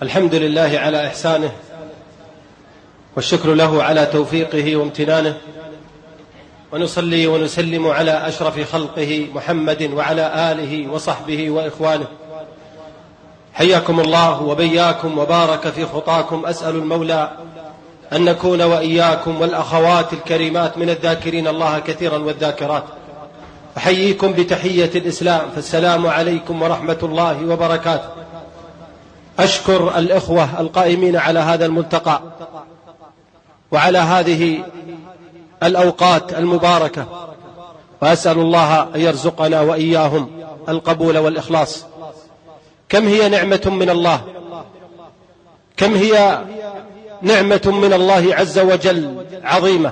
الحمد لله على إحسانه، والشكر له على توفيقه وامتنانه، ونصلي ونسلم على أشرف خلقه محمد وعلى آله وصحبه وإخوانه. حياكم الله وبياكم وبارك في خطاكم. أسأل المولى أن نكون وإياكم والأخوات الكريمات من الذاكرين الله كثيرا والذاكرات. أحييكم بتحية الإسلام، فالسلام عليكم ورحمة الله وبركاته. أشكر الإخوة القائمين على هذا الملتقى وعلى هذه الأوقات المباركة، وأسأل الله أن يرزقنا وإياهم القبول والإخلاص. كم هي نعمة من الله، كم هي نعمة من الله عز وجل عظيمة،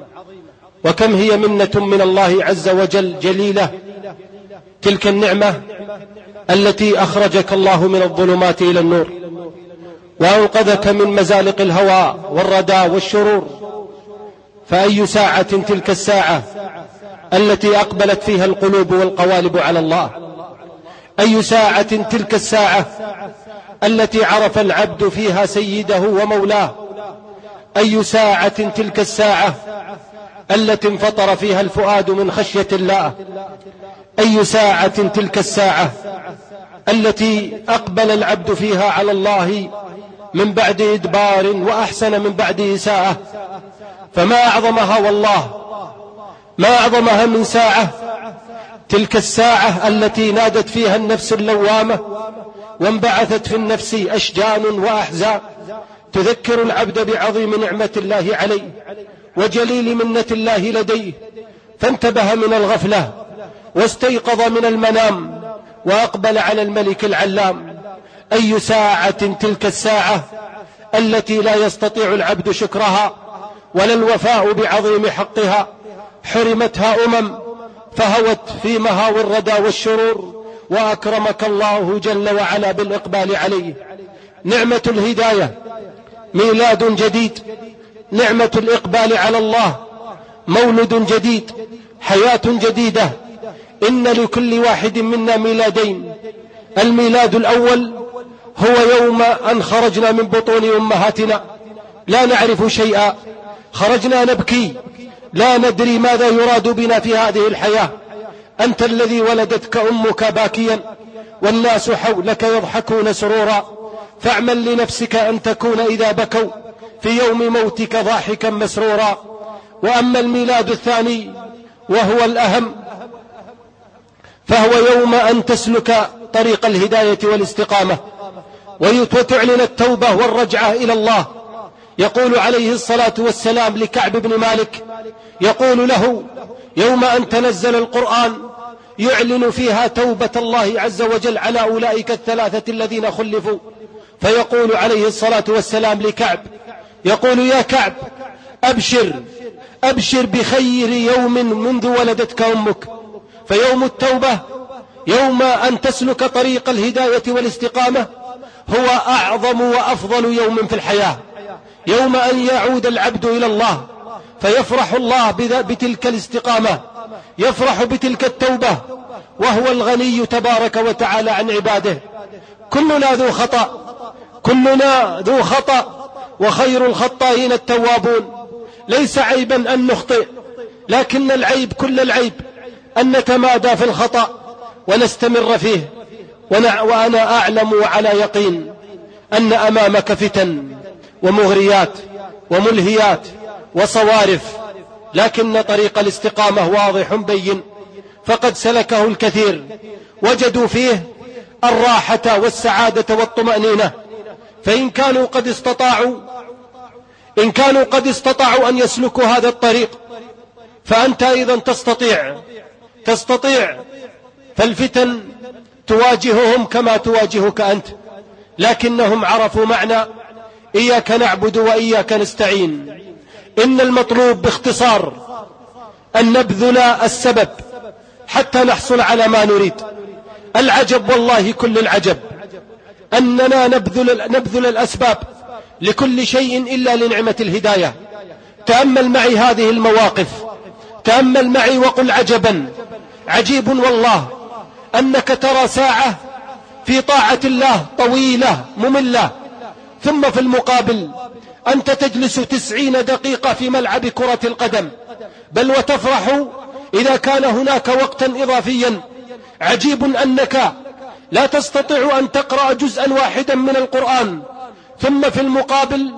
وكم هي منة من الله عز وجل جليلة. تلك النعمة التي أخرجك الله من الظلمات إلى النور، وأنقذك من مزالق الهوى والردى والشرور. فأي ساعة تلك الساعة التي أقبلت فيها القلوب والقوالب على الله؟ أي ساعة تلك الساعة التي عرف العبد فيها سيده ومولاه؟ أي ساعة تلك الساعة التي انفطر فيها الفؤاد من خشية الله؟ أي ساعة تلك الساعة التي أقبل العبد فيها على الله من بعد إدبار وأحسن من بعد إساءة؟ فما أعظمها والله، ما أعظمها من ساعة تلك الساعة التي نادت فيها النفس اللوامة وانبعثت في النفس أشجان وأحزان تذكر العبد بعظيم نعمة الله عليه وجليل منة الله لديه، فانتبه من الغفلة واستيقظ من المنام وأقبل على الملك العلام. أي ساعة تلك الساعة التي لا يستطيع العبد شكرها ولا الوفاء بعظيم حقها؟ حرمتها فهوت في مهاوي الردى والشرور، وأكرمك الله جل وعلا بالإقبال عليه. نعمة الهداية ميلاد جديد، نعمة الإقبال على الله مولد جديد، حياة جديدة. إن لكل واحد منا ميلادين. الميلاد الأول هو يوم أن خرجنا من بطون أمهاتنا لا نعرف شيئا، خرجنا نبكي لا ندري ماذا يراد بنا في هذه الحياة. أنت الذي ولدتك أمك باكيا والناس حولك يضحكون سرورا، فاعمل لنفسك أن تكون إذا بكوا في يوم موتك ضاحكا مسرورا. وأما الميلاد الثاني وهو الأهم، فهو يوم أن تسلك طريق الهداية والاستقامة وتعلن التوبة والرجعة إلى الله. يقول عليه الصلاة والسلام لكعب بن مالك، يقول له يوم أن تنزل القرآن يعلن فيها توبة الله عز وجل على أولئك الثلاثة الذين خلفوا، فيقول عليه الصلاة والسلام لكعب، يقول يا كعب أبشر بخير يوم منذ ولدتك أمك. فيوم التوبة يوم أن تسلك طريق الهداية والاستقامة هو أعظم وأفضل يوم في الحياة، يوم أن يعود العبد إلى الله فيفرح الله بتلك الاستقامة، يفرح بتلك التوبة، وهو الغني تبارك وتعالى عن عباده. كلنا ذو خطأ وخير الخطائين التوابون. ليس عيبا أن نخطئ، لكن العيب كل العيب أن نتمادى في الخطأ ونستمر فيه. وأنا أعلم وعلى يقين أن أمامك فتن ومغريات وملهيات وصوارف، لكن طريق الاستقامة واضح بين، فقد سلكه الكثير وجدوا فيه الراحة والسعادة والطمأنينة. فإن كانوا قد استطاعوا أن يسلكوا هذا الطريق، فأنت أيضا تستطيع. فالفتن تواجههم كما تواجهك أنت، لكنهم عرفوا معنى إياك نعبد وإياك نستعين. إن المطلوب باختصار أن نبذل السبب حتى نحصل على ما نريد. العجب والله كل العجب أننا نبذل الأسباب لكل شيء إلا لنعمة الهداية. تأمل معي هذه المواقف، تأمل معي وقل عجبا، عجيب والله أنك ترى ساعة في طاعة الله طويلة مملة ثم في المقابل أنت تجلس 90 دقيقة في ملعب كرة القدم، بل وتفرح إذا كان هناك وقتا إضافيا. عجيب أنك لا تستطيع أن تقرأ جزءا واحدا من القرآن، ثم في المقابل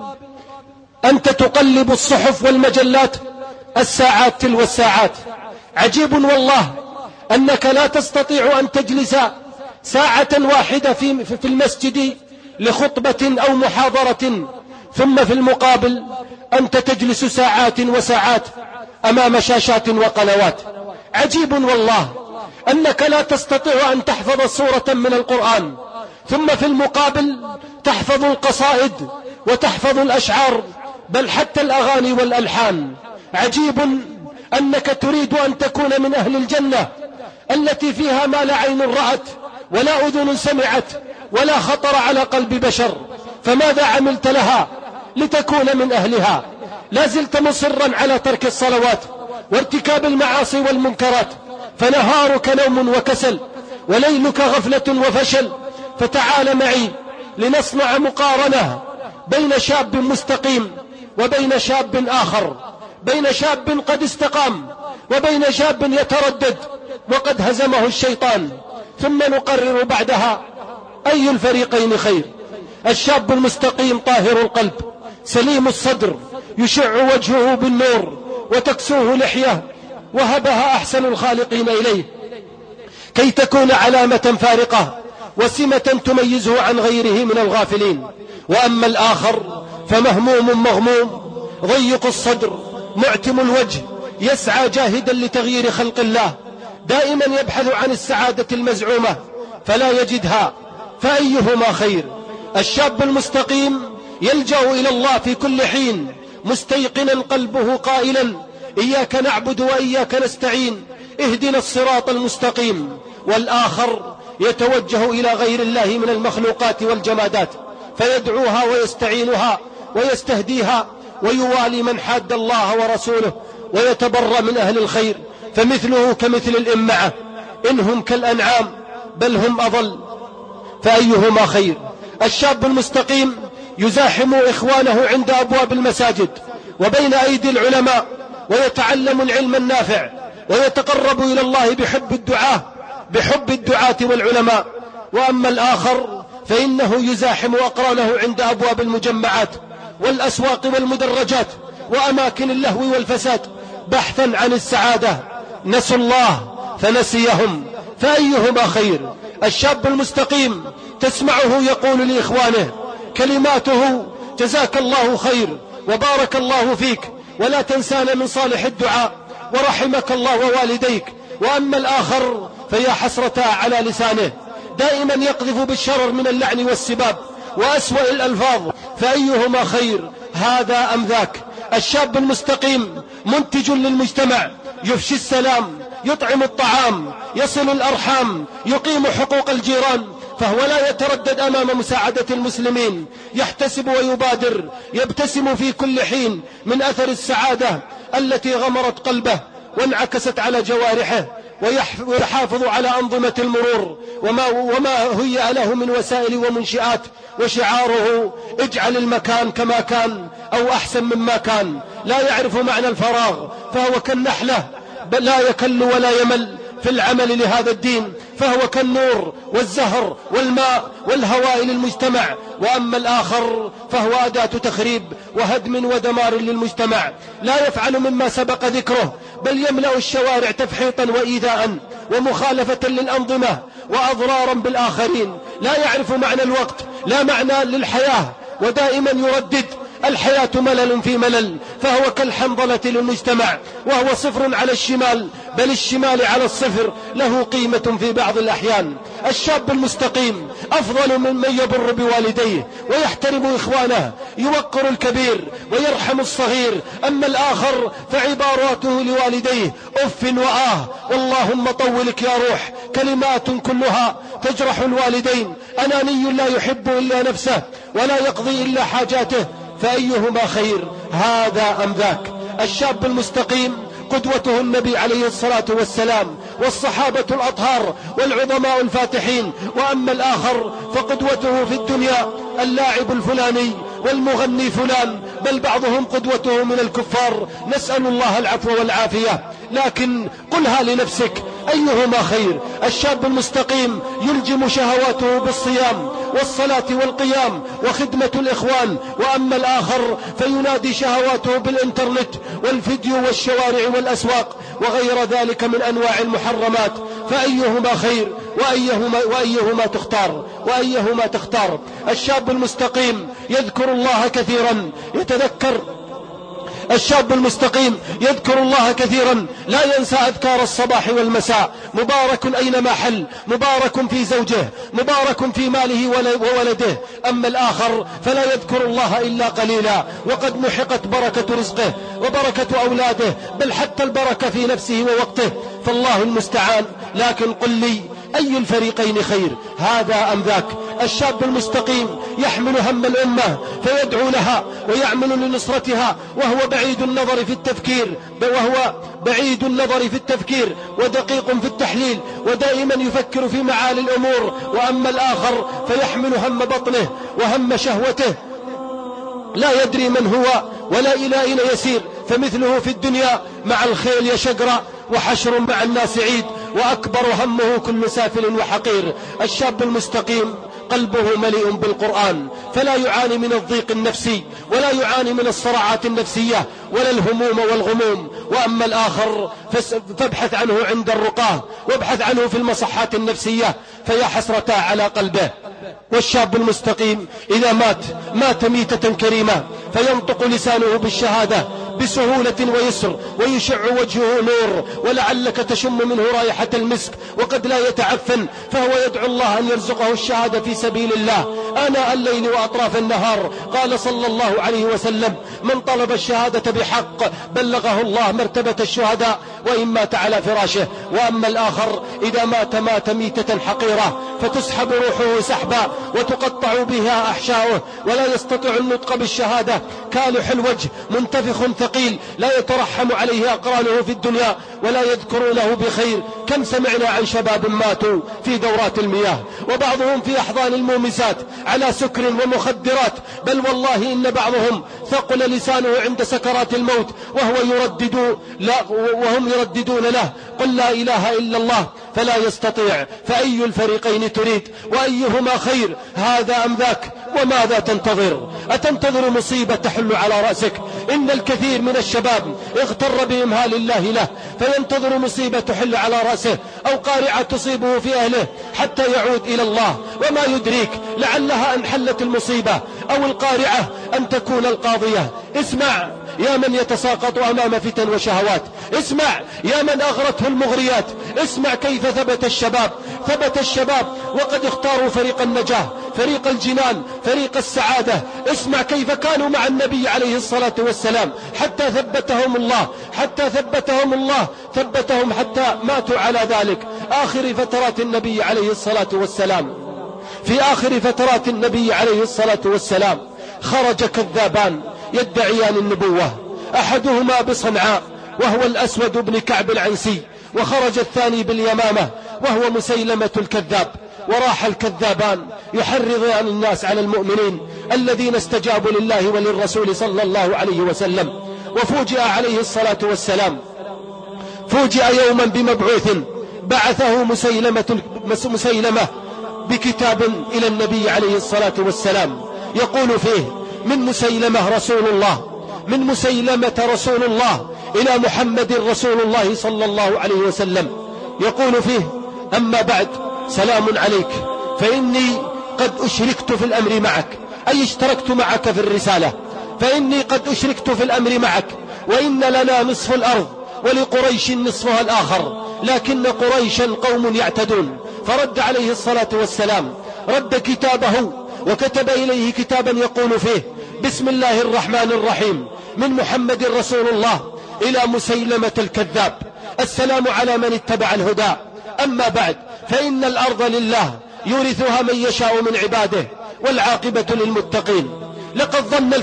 أنت تقلب الصحف والمجلات الساعات تلو الساعات. عجيب والله أنك لا تستطيع أن تجلس ساعة واحدة في المسجد لخطبة أو محاضرة، ثم في المقابل أنت تجلس ساعات وساعات أمام شاشات وقنوات. عجيب والله أنك لا تستطيع أن تحفظ سورة من القرآن، ثم في المقابل تحفظ القصائد وتحفظ الأشعار، بل حتى الأغاني والألحان. عجيب أنك تريد أن تكون من أهل الجنة التي فيها ما لا عين رأت ولا أذن سمعت ولا خطر على قلب بشر، فماذا عملت لها لتكون من أهلها؟ لا زلت مصرا على ترك الصلوات وارتكاب المعاصي والمنكرات، فنهارك نوم وكسل وليلك غفلة وفشل. فتعال معي لنصنع مقارنة بين شاب مستقيم وبين شاب آخر، بين شاب قد استقام وبين شاب يتردد وقد هزمه الشيطان، ثم نقرر بعدها أي الفريقين خير. الشاب المستقيم طاهر القلب سليم الصدر يشع وجهه بالنور وتكسوه لحية وهبها أحسن الخالقين إليه كي تكون علامة فارقة وسمة تميزه عن غيره من الغافلين. وأما الآخر فمهموم مغموم ضيق الصدر معتم الوجه يسعى جاهدا لتغيير خلق الله، دائما يبحث عن السعادة المزعومة فلا يجدها، فأيهما خير؟ الشاب المستقيم يلجأ إلى الله في كل حين مستيقنا قلبه قائلا إياك نعبد وإياك نستعين اهدنا الصراط المستقيم. والآخر يتوجه إلى غير الله من المخلوقات والجمادات فيدعوها ويستعينها ويستهديها ويوالي من حاد الله ورسوله ويتبرى من أهل الخير، فمثله كمثل الإمعة إنهم كالأنعام بل هم أضل، فأيهما خير؟ الشاب المستقيم يزاحم إخوانه عند أبواب المساجد وبين أيدي العلماء ويتعلم العلم النافع ويتقرب إلى الله بحب الدعاة والعلماء. وأما الآخر فإنه يزاحم أقرانه عند أبواب المجمعات والأسواق والمدرجات وأماكن اللهو والفساد بحثا عن السعادة، نسوا الله فنسيهم، فأيهما خير؟ الشاب المستقيم تسمعه يقول لإخوانه كلماته جزاك الله خير وبارك الله فيك ولا تنسانا من صالح الدعاء ورحمك الله ووالديك. وأما الآخر فيا حسرة على لسانه دائما يقذف بالشرر من اللعن والسباب وأسوأ الألفاظ، فأيهما خير؟ هذا أم ذاك؟ الشاب المستقيم منتج للمجتمع يفشي السلام يطعم الطعام يصل الأرحام يقيم حقوق الجيران، فهو لا يتردد أمام مساعدة المسلمين، يحتسب ويبادر يبتسم في كل حين من أثر السعادة التي غمرت قلبه وانعكست على جوارحه، ويحافظ على أنظمة المرور وما هي له من وسائل ومنشئات، وشعاره اجعل المكان كما كان أو أحسن مما كان. لا يعرف معنى الفراغ فهو كالنحلة بل لا يكل ولا يمل في العمل لهذا الدين، فهو كالنور والزهر والماء والهواء للمجتمع. وأما الآخر فهو أداة تخريب وهدم ودمار للمجتمع، لا يفعل مما سبق ذكره بل يملأ الشوارع تفحيطا وإيذاء ومخالفة للأنظمة وأضرارا بالآخرين، لا يعرف معنى الوقت لا معنى للحياة، ودائما يردد الحياة ملل في ملل، فهو كالحنظلة للمجتمع وهو صفر على الشمال بل الشمال على الصفر له قيمة في بعض الأحيان. الشاب المستقيم أفضل ممن يبر بوالديه ويحترم إخوانه يوقر الكبير ويرحم الصغير. أما الآخر فعباراته لوالديه أف وآه واللهم طولك يا روح، كلمات كلها تجرح الوالدين، أناني لا يحب إلا نفسه ولا يقضي إلا حاجاته، فأيهما خير؟ هذا أم ذاك؟ الشاب المستقيم قدوته النبي عليه الصلاة والسلام والصحابة الأطهار والعظماء الفاتحين. وأما الآخر فقدوته في الدنيا اللاعب الفلاني والمغني فلان، بل بعضهم قدوته من الكفار، نسأل الله العفو والعافية. لكن قلها لنفسك أيهما خير؟ الشاب المستقيم يلجم شهواته بالصيام والصلاة والقيام وخدمة الإخوان، وأما الآخر فينادي شهواته بالإنترنت والفيديو والشوارع والأسواق وغير ذلك من أنواع المحرمات. فأيهما خير وأيهما تختار؟ الشاب المستقيم يذكر الله كثيرا، الشاب المستقيم يذكر الله كثيرا، لا ينسى أذكار الصباح والمساء. مبارك أينما حل، مبارك في زوجه، مبارك في ماله وولده. أما الآخر فلا يذكر الله إلا قليلا، وقد محقت بركة رزقه وبركة أولاده، بل حتى البركة في نفسه ووقته، فالله المستعان. لكن قل لي أي الفريقين خير، هذا أم ذاك؟ الشاب المستقيم يحمل هم الأمة فيدعو لها ويعمل لنصرتها، وهو بعيد النظر في التفكير ودقيق في التحليل، ودائما يفكر في معالي الأمور. وأما الآخر فيحمل هم بطنه وهم شهوته، لا يدري من هو ولا إلى أين يسير، فمثله في الدنيا مع الخيل يشقرأ، وحشر مع الناس عيد، وأكبر همه كل سافل وحقير. الشاب المستقيم قلبه مليء بالقرآن، فلا يعاني من الضيق النفسي ولا يعاني من الصراعات النفسية ولا الهموم والغموم. وأما الآخر فابحث عنه عند الرقاه، وابحث عنه في المصحات النفسية، فيا حسرتا على قلبه. والشاب المستقيم إذا مات ميتة كريمة، فينطق لسانه بالشهادة بسهولة ويسر، ويشع وجهه نور، ولعلك تشم منه رائحة المسك وقد لا يتعفن، فهو يدعو الله أن يرزقه الشهادة في سبيل الله آناء الليل وأطراف النهار. قال صلى الله عليه وسلم: من طلب الشهادة بحق بلغه الله مرتبة الشهداء وإن مات على فراشه. وأما الآخر إذا مات ميتة حقيرة، فتسحب روحه سحبا وتقطع بها أحشاؤه، ولا يستطيع النطق بالشهادة، كالح الوجه منتفخ ثقيل، لا يترحم عليه أقرانه في الدنيا ولا يذكرونه بخير. كم سمعنا عن شباب ماتوا في دورات المياه، وبعضهم في أحضان المومسات على سكر ومخدرات، بل والله إن بعضهم ثقل لسانه عند سكرات الموت وهم يرددون له: قل لا إله إلا الله، فلا يستطيع. فأي الفريقين تريد وأيهما خير، هذا أم ذاك؟ وماذا تنتظر؟ أتنتظر مصيبة تحل على رأسك؟ إن الكثير من الشباب اغتر بإمهال الله له، فينتظر مصيبة تحل على رأسه أو قارعة تصيبه في أهله حتى يعود إلى الله، وما يدريك لعلها أن حلت المصيبة أو القارعة أن تكون القاضية. اسمع يا من يتساقط أمام فتن وشهوات، اسمع يا من أغرته المغريات، اسمع كيف ثبت الشباب وقد اختاروا فريق النجاة، فريق الجنان، فريق السعادة. اسمع كيف كانوا مع النبي عليه الصلاة والسلام حتى ثبتهم الله حتى ماتوا على ذلك. آخر فترات النبي عليه الصلاة والسلام، في آخر فترات النبي عليه الصلاة والسلام خرج كذابان يدعيان النبوة، أحدهما بصنعاء وهو الأسود بن كعب العنسي، وخرج الثاني باليمامة وهو مسيلمة الكذاب. وراح الكذابان يحرضان الناس على المؤمنين الذين استجابوا لله وللرسول صلى الله عليه وسلم. وفوجئ عليه الصلاة والسلام، فوجئ يوما بمبعوث بعثه مسيلمة بكتاب إلى النبي عليه الصلاة والسلام، يقول فيه: من مسيلمة رسول الله إلى محمد رسول الله صلى الله عليه وسلم. يقول فيه: أما بعد، سلام عليك، فإني قد أشركت في الأمر معك، أي اشتركت معك في الرسالة، فإني قد أشركت في الأمر معك، وإن لنا نصف الأرض ولقريش نصفها الآخر، لكن قريشا قوم يعتدون. فرد عليه الصلاة والسلام، رد كتابه وكتب إليه كتابا يقول فيه: بسم الله الرحمن الرحيم، من محمد رسول الله إلى مسيلمة الكذاب، السلام على من اتبع الهدى، أما بعد، فإن الأرض لله يورثها من يشاء من عباده، والعاقبة للمتقين. لقد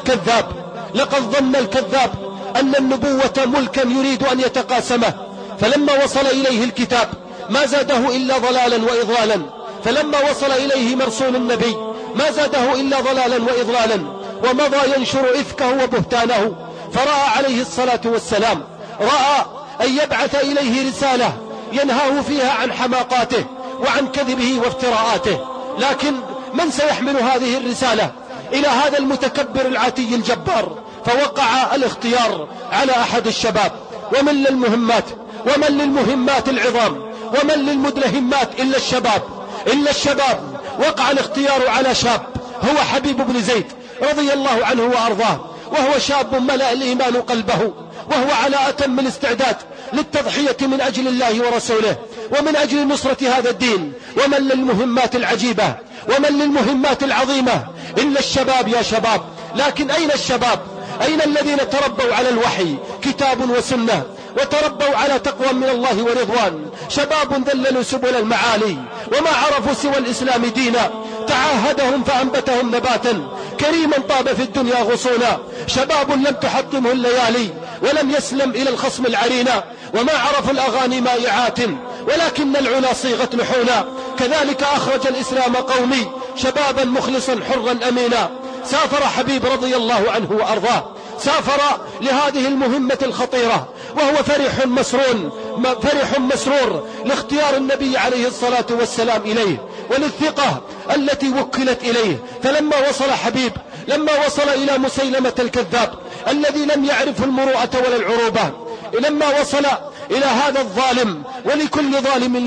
ظن الكذاب أن النبوة ملكا يريد أن يتقاسمه، فلما وصل إليه الكتاب ما زاده إلا ضلالا وإضلالا. فلما وصل إليه مرسول النبي ما زاده إلا ضلالا وإضلالا، ومضى ينشر إفكه وبهتانه. فرأى عليه الصلاة والسلام أن يبعث إليه رسالة ينهاه فيها عن حماقاته وعن كذبه وافتراءاته. لكن من سيحمل هذه الرسالة إلى هذا المتكبر العاتي الجبار؟ فوقع الاختيار على أحد الشباب. ومن للمهمات العظام ومن للمدلهمات إلا الشباب. وقع الاختيار على شاب هو حبيب بن زيد رضي الله عنه وأرضاه، وهو شاب ملأ الإيمان قلبه، وهو على أتم الاستعداد للتضحية من أجل الله ورسوله ومن أجل نصرة هذا الدين. ومن للمهمات العجيبة ومن للمهمات العظيمة إلا الشباب يا شباب. لكن أين الشباب؟ أين الذين تربوا على الوحي كتاب وسنة وتربوا على تقوى من الله ورضوان؟ شباب ذللوا سبل المعالي وما عرفوا سوى الإسلام دينا، تعاهدهم فأنبتهم نباتا كريما طاب في الدنيا غصونا. شباب لم تحطمه الليالي ولم يسلم إلى الخصم العرينا، وما عرفوا الأغاني مائعات ولكن العلا صيغت لحونا. كذلك أخرج الإسلام قومي شبابا مخلصا حرا أمينا. سافر حبيب رضي الله عنه وأرضاه، سافر لهذه المهمة الخطيرة وهو فرح مسرور لاختيار النبي عليه الصلاة والسلام إليه وللثقة التي وكلت إليه. فلما وصل إلى مسيلمة الكذاب الذي لم يعرف المروءة ولا العروبة، لما وصل إلى هذا الظالم، ولكل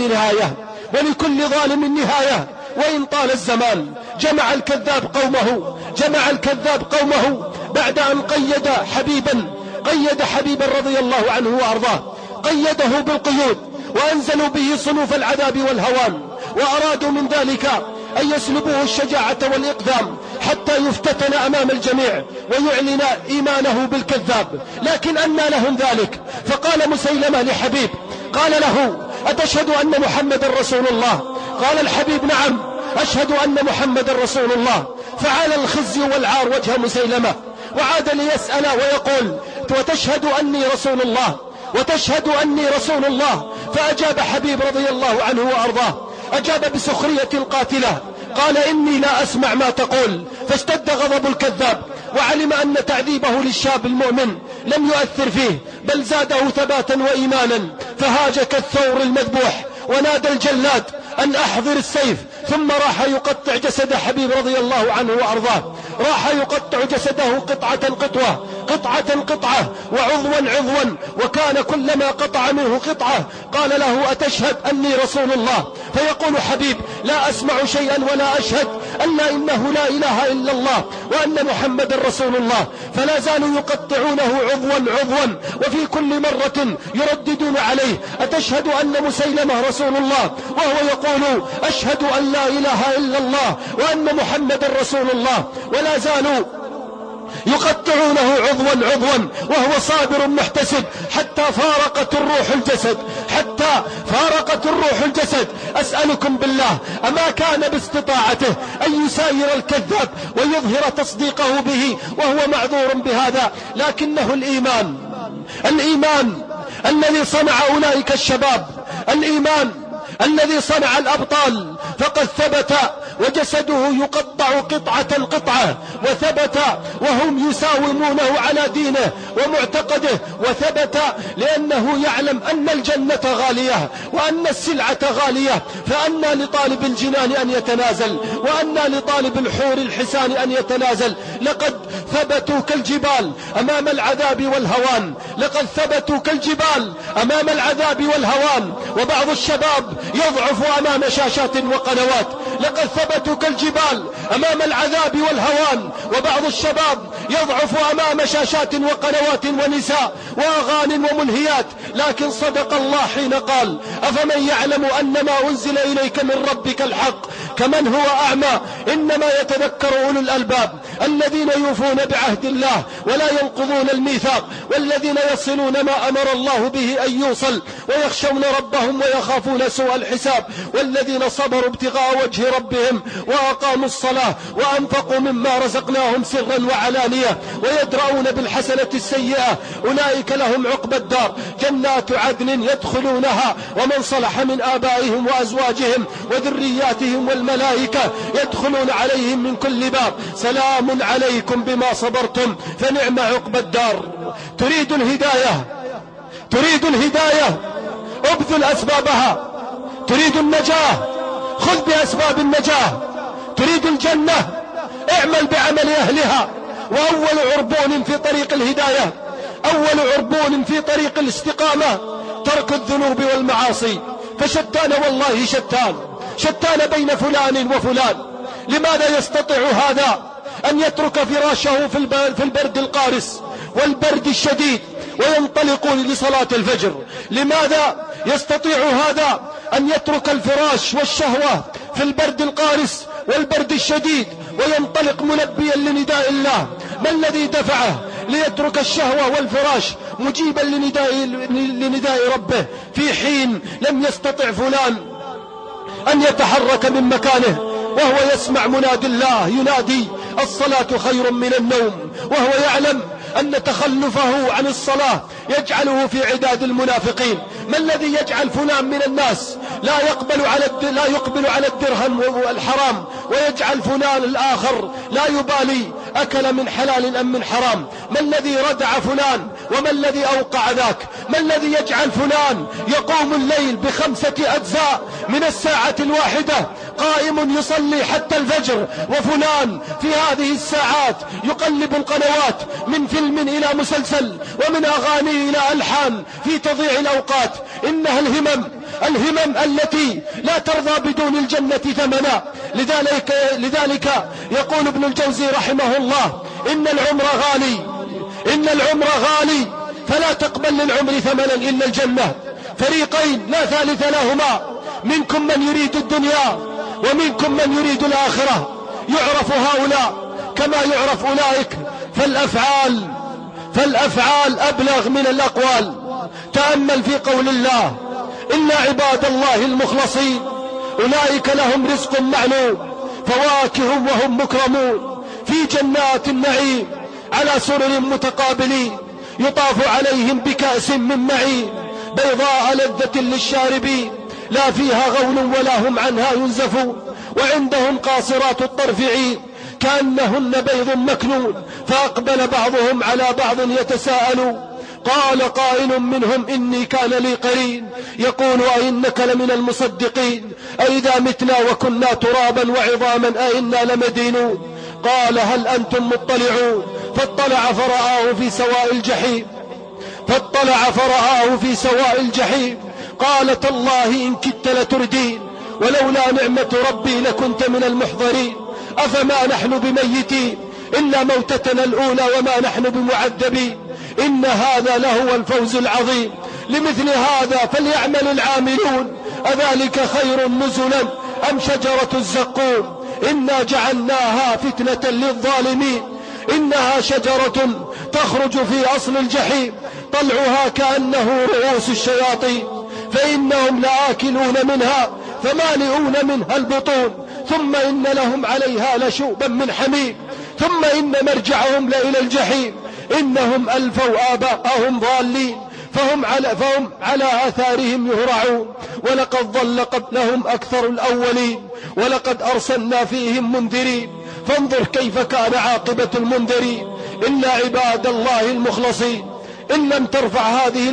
ظالم نهاية وإن طال الزمان، جمع الكذاب قومه بعد أن قيد حبيبا رضي الله عنه وأرضاه، قيده بالقيود وأنزلوا به صنوف العذاب والهوان، وأرادوا من ذلك أن يسلبوه الشجاعة والإقدام حتى يفتتن أمام الجميع ويعلن إيمانه بالكذاب. لكن أنى لهم ذلك؟ فقال مسيلمة لحبيب، قال له: أتشهد أن محمد رسول الله؟ قال الحبيب: نعم أشهد أن محمد رسول الله. فعلى الخزي والعار وجه مسيلمة وعاد ليسأل ويقول: وتشهد أني رسول الله؟ فأجاب حبيب رضي الله عنه وأرضاه، أجاب بسخرية قاتلة، قال: إني لا أسمع ما تقول. فاشتد غضب الكذاب وعلم أن تعذيبه للشاب المؤمن لم يؤثر فيه بل زاده ثباتا وإيمانا، فهاج كالثور المذبوح ونادى الجلاد أن أحضر السيف، ثم راح يقطع جسد حبيب رضي الله عنه وأرضاه، راح يقطع جسده قطعة وعضوا، وكان كلما قطع منه قطعة قال له: أتشهد أني رسول الله؟ فيقول حبيب: لا أسمع شيئا ولا أشهد ألا إنه لا إله إلا الله وأن محمد رسول الله. فلا زالوا يقطعونه عضوا وفي كل مرة يرددون عليه: أتشهد أن مسيلمة رسول الله؟ وهو يقول: أشهد أن لا إله إلا الله وأن محمد رسول الله. ولا زالوا يقطعونه عضوا وهو صابر محتسب حتى فارقت الروح الجسد. أسألكم بالله، أما كان باستطاعته أن يساير الكذاب ويظهر تصديقه به وهو معذور بهذا؟ لكنه الإيمان الذي صنع أولئك الشباب، الإيمان الذي صنع الأبطال، فقد ثبت وجسده يقطع قطعة وثبت وهم يساومونه على دينه ومعتقده، وثبت لأنه يعلم أن الجنة غالية وأن السلعة غالية، فأنى لطالب الجنان أن يتنازل وأنى لطالب الحور الحسان أن يتنازل. لقد ثبتوا كالجبال أمام العذاب والهوان، وبعض الشباب يضعف أمام شاشات وقنوات. لقد ثبتوا كالجبال أمام العذاب والهوان، وبعض الشباب يضعف أمام شاشات وقنوات ونساء وأغاني وملهيات. لكن صدق الله حين قال: أفمن يعلم أن ما أنزل إليك من ربك الحق كمن هو أعمى، إنما يتذكر أولو الألباب الذين يوفون بعهد الله ولا ينقضون الميثاق، والذين يصلون ما أمر الله به أن يوصل، ويخشون ربهم ويخافون سوء الحساب، والذين صبروا ابتغاء وجه ربهم وأقاموا الصلاة وأنفقوا مما رزقناهم سرا وعلانية ويدرؤون بالحسنة السيئة أولئك لهم عقبى الدار جنات عدن يدخلونها ومن صلح من آبائهم وأزواجهم وذرياتهم والملائكة يدخلون عليهم من كل باب سلام عليكم بما صبرتم فنعم عقبى الدار. تريد الهداية ابذل أسبابها. تريد النجاة خذ بأسباب النجاة. تريد الجنة اعمل بعمل أهلها. وأول عربون في طريق الهداية، أول عربون في طريق الاستقامة ترك الذنوب والمعاصي. فشتان والله شتان بين فلان وفلان. لماذا يستطيع هذا أن يترك فراشه في البرد القارس والبرد الشديد وينطلق لصلاة الفجر؟ لماذا يستطيع هذا أن يترك الفراش والشهوة في البرد القارس والبرد الشديد وينطلق ملبيا لنداء الله؟ ما الذي دفعه ليترك الشهوة والفراش مجيبا لنداء ربه في حين لم يستطع فلان أن يتحرك من مكانه وهو يسمع منادي الله ينادي الصلاة خير من النوم، وهو يعلم أن تخلفه عن الصلاة يجعله في عداد المنافقين؟ ما الذي يجعل فلان من الناس لا يقبل على الدرهم والحرام، ويجعل فلان الآخر لا يبالي أكل من حلال أم من حرام؟ ما الذي ردع فلان وما الذي أوقع ذاك؟ ما الذي يجعل فلان يقوم الليل ب5 أجزاء من الساعة الواحدة قائم يصلي حتى الفجر، وفلان في هذه الساعات يقلب القنوات من فيلم إلى مسلسل ومن أغاني إلى ألحان في تضييع الأوقات؟ إنها الهمم التي لا ترضى بدون الجنة ثمنا. لذلك يقول ابن الجوزي رحمه الله إن العمر غالي فلا تقبل للعمر ثمنا إلا الجنة. فريقين لا ثالث لهما، منكم من يريد الدنيا ومنكم من يريد الآخرة. يعرف هؤلاء كما يعرف أولئك، فالأفعال أبلغ من الأقوال. تأمل في قول الله إن عباد الله المخلصين أولئك لهم رزق معلوم فواكه وهم مكرمون في جنات النعيم على سرر متقابلين يطاف عليهم بكأس من معين بيضاء لذة للشاربين لا فيها غول ولا هم عنها ينزفون. وعندهم قاصرات الطرف عين كأنهن بيض مكنون فأقبل بعضهم على بعض يتساءلون. قال قائل منهم إني كان لي قرين يقول أئنك لمن المصدقين أئذا متنا وكنا ترابا وعظاما أئنا لمدينون؟ قال هل أنتم مطلعون؟ فاطلع فرآه في سواء الجحيم قال تالله إن كدت لتردين ولولا نعمة ربي لكنت من المحضرين. أفما نحن بميتين إلا موتتنا الأولى وما نحن بمعذبين إن هذا لهو الفوز العظيم. لمثل هذا فليعمل العاملون أذلك خير نزلا أم شجرة الزقوم إنا جعلناها فتنة للظالمين إنها شجرة تخرج في أصل الجحيم طلعها كأنه رؤوس الشياطين فإنهم لآكلون منها فمالئون منها البطون ثم إن لهم عليها لشوبا من حميم ثم إن مرجعهم لإلى الجحيم إنهم ألفوا آباءهم ضالين فهم على آثارهم يهرعون ولقد ضل قبلهم أكثر الأولين ولقد أرسلنا فيهم منذرين فانظر كيف كان عاقبة المنذرين. إلا عباد الله المخلصين إن لم ترفع هذه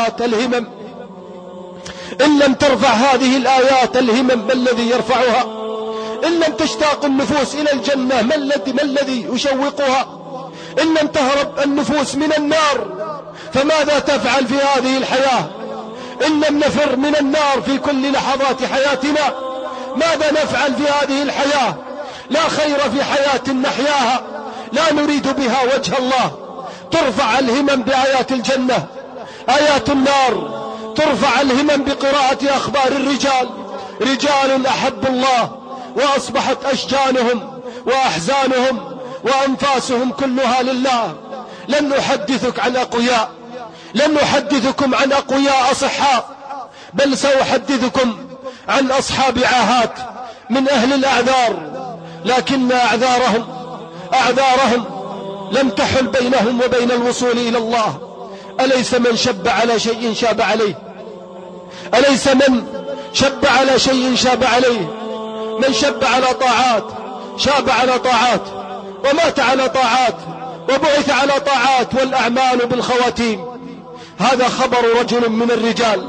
الآيات الهمم ما الذي يرفعها؟ إن لم تشتاق النفوس إلى الجنة ما الذي يشوقها؟ إن لم تهرب النفوس من النار فماذا تفعل في هذه الحياة؟ إن لم نفر من النار في كل لحظات حياتنا ماذا نفعل في هذه الحياة؟ لا خير في حياة نحياها لا نريد بها وجه الله. ترفع الهمم بآيات الجنة، آيات النار ترفع الهمم بقراءة أخبار الرجال، رجال أحب الله وأصبحت أشجانهم وأحزانهم وأنفاسهم كلها لله. لن أحدثك عن أقوياء، لن أحدثكم عن أقوياء أصحاء، بل سأحدثكم عن أصحاب عاهات من أهل الأعذار، لكن أعذارهم لم تحل بينهم وبين الوصول إلى الله. أليس من شب على شيء شاب عليه؟ أليس من شب على شيء شاب عليه؟ من شب على طاعات شاب على طاعات، ومات على طاعات، وبعث على طاعات، والأعمال بالخواتيم. هذا خبر رجل من الرجال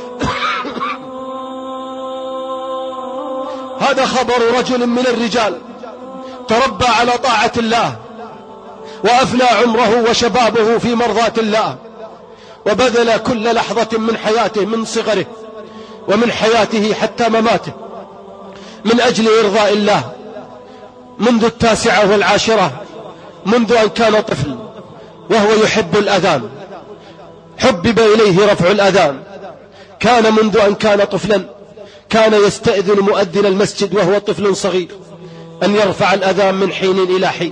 هذا خبر رجل من الرجال تربى على طاعة الله، وأفنى عمره وشبابه في مرضاة الله، وبذل كل لحظة من حياته من صغره ومن حياته حتى مماته من أجل إرضاء الله، منذ 19 و10، منذ أن كان طفل وهو يحب الأذان، حبب إليه رفع الأذان. كان منذ أن كان طفلا كان يستأذن مؤذن المسجد وهو طفل صغير أن يرفع الأذان من حين إلى حين،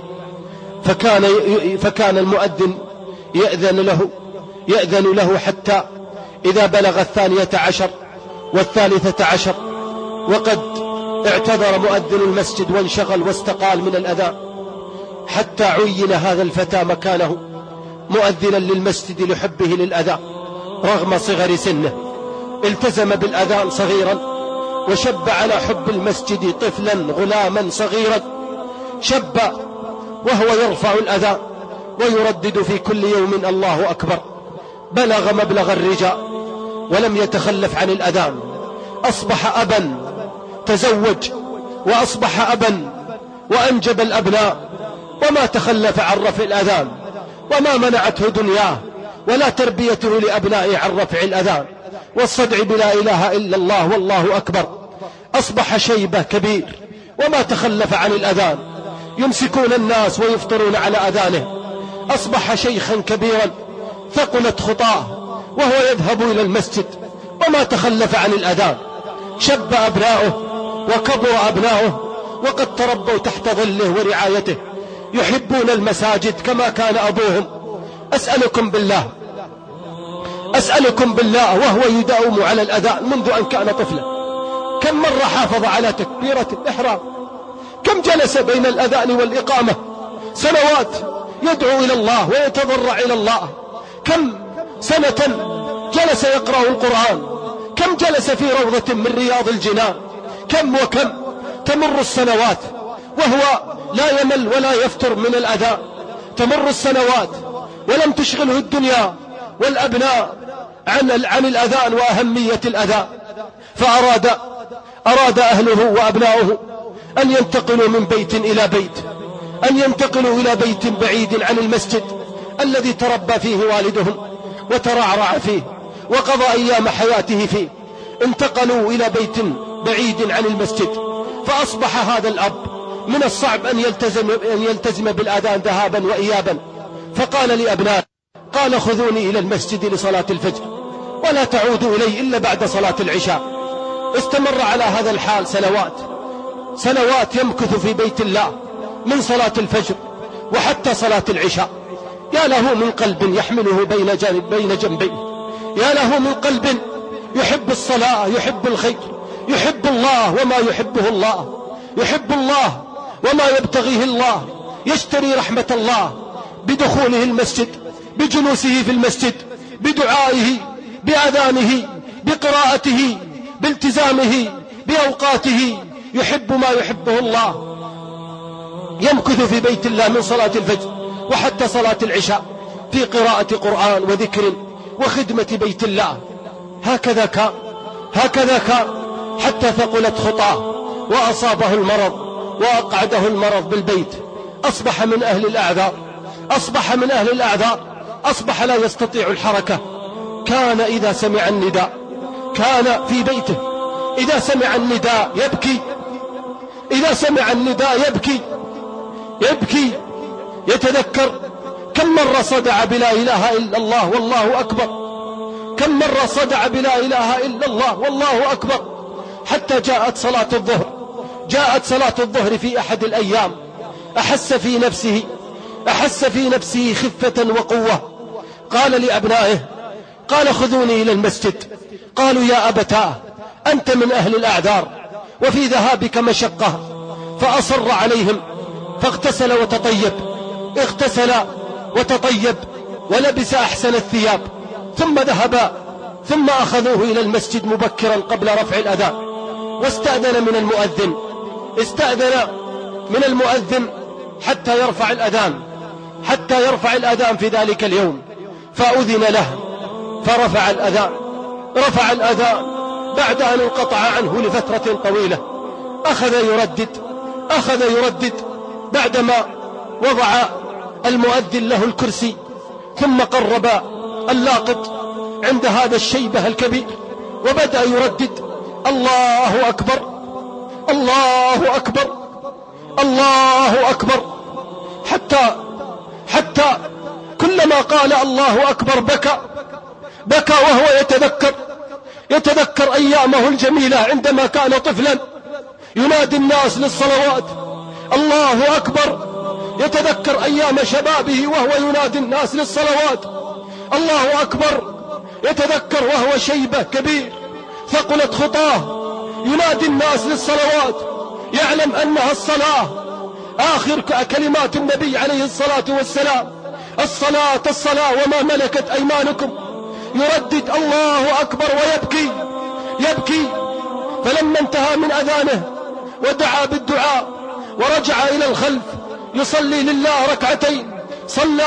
فكان المؤذن يأذن له حتى إذا بلغ 12 و13 وقد اعتذر مؤذن المسجد وانشغل واستقال من الأذان، حتى عين هذا الفتى مكانه مؤذنا للمسجد لحبه للأذان رغم صغر سنه. التزم بالأذان صغيرا، وشب على حب المسجد طفلا غلاما صغيرا، شب وهو يرفع الأذان ويردد في كل يوم الله أكبر. بلغ مبلغ الرجاء ولم يتخلف عن الأذان. أصبح أبا، تزوج وأصبح أبا وأنجب الأبناء، وما تخلف عن رفع الأذان، وما منعته دنياه ولا تربيته لأبنائه عن رفع الأذان والصدع بلا إله إلا الله والله أكبر. أصبح شيبة كبير وما تخلف عن الأذان، يمسكون الناس ويفطرون على أذانه. أصبح شيخا كبيرا ثقلت خطاه وهو يذهب إلى المسجد وما تخلف عن الأذان. شب أبناؤه وكبر أبناؤه وقد تربوا تحت ظله ورعايته، يحبون المساجد كما كان أبوهم. أسألكم بالله وهو يداوم على الأذان منذ أن كان طفلا، كم مرة حافظ على تكبيرة الإحرام؟ كم جلس بين الأذان والإقامة سنوات يدعو إلى الله ويتضرع إلى الله؟ كم سنة جلس يقرأ القرآن؟ كم جلس في روضة من رياض الجنان؟ كم وكم تمر السنوات وهو لا يمل ولا يفتر من الأذان. تمر السنوات ولم تشغله الدنيا والأبناء عن الأذان وأهمية الأذان. فأراد أهله وأبناؤه أن ينتقلوا من بيت إلى بيت، أن ينتقلوا إلى بيت بعيد عن المسجد الذي تربى فيه والدهم وترعرع فيه وقضى أيام حياته فيه. انتقلوا إلى بيت بعيد عن المسجد، فأصبح هذا الأب من الصعب أن يلتزم بالآذان ذهابا وإيابا. فقال لأبنائه، قال خذوني إلى المسجد لصلاة الفجر ولا تعودوا إلي إلا بعد صلاة العشاء. استمر على هذا الحال سنوات يمكث في بيت الله من صلاة الفجر وحتى صلاة العشاء. يا له من قلب يحمله بين جنبيه، يا له من قلب يحب الصلاة، يحب الخير، يحب الله وما يحبه الله، يحب الله وما يبتغيه الله، يشتري رحمة الله بدخوله المسجد، بجلوسه في المسجد، بدعائه، بأذانه، بقراءته، بالتزامه بأوقاته، يحب ما يحبه الله. يمكث في بيت الله من صلاة الفجر وحتى صلاة العشاء في قراءة قرآن وذكر وخدمة بيت الله. هكذا كان حتى ثقلت خطاه وأصابه المرض وأقعده المرض بالبيت. أصبح من أهل الأعذار، أصبح لا يستطيع الحركة. كان إذا سمع النداء، كان في بيته إذا سمع النداء يبكي، إذا سمع النداء يبكي يتذكر كم مرة صدع بلا إله إلا الله والله أكبر، كم مرة صدع بلا إله إلا الله والله أكبر، حتى جاءت صلاة الظهر، جاءت صلاة الظهر في أحد الأيام، أحس في نفسه خفة وقوة. قال لأبنائه، قال خذوني إلى المسجد. قالوا يا أبتاه أنت من أهل الأعذار وفي ذهابك مشقة. فأصر عليهم، فاغتسل وتطيب ولبس أحسن الثياب، ثم ذهب ثم أخذوه إلى المسجد مبكرا قبل رفع الأذان. واستأذن من المؤذن حتى يرفع الأذان في ذلك اليوم. فأذن له فرفع الأذان بعد أن انقطع عنه لفترة طويلة. أخذ يردد بعدما وضع المؤذن له الكرسي، ثم قرب اللاقط عند هذا الشيبة الكبير وبدأ يردد الله أكبر الله أكبر الله أكبر، حتى كلما قال الله أكبر بكى وهو يتذكر أيامه الجميلة عندما كان طفلا ينادي الناس للصلوات الله أكبر. يتذكر أيام شبابه وهو ينادي الناس للصلوات الله أكبر. يتذكر وهو شيبة كبير ثقلت خطاه ينادي الناس للصلوات، يعلم أنها الصلاة. آخر كلمات النبي عليه الصلاة والسلام الصلاة وما ملكت أيمانكم. يردد الله أكبر ويبكي. فلما انتهى من أذانه ودعا بالدعاء ورجع إلى الخلف يصلي لله ركعتين، صلى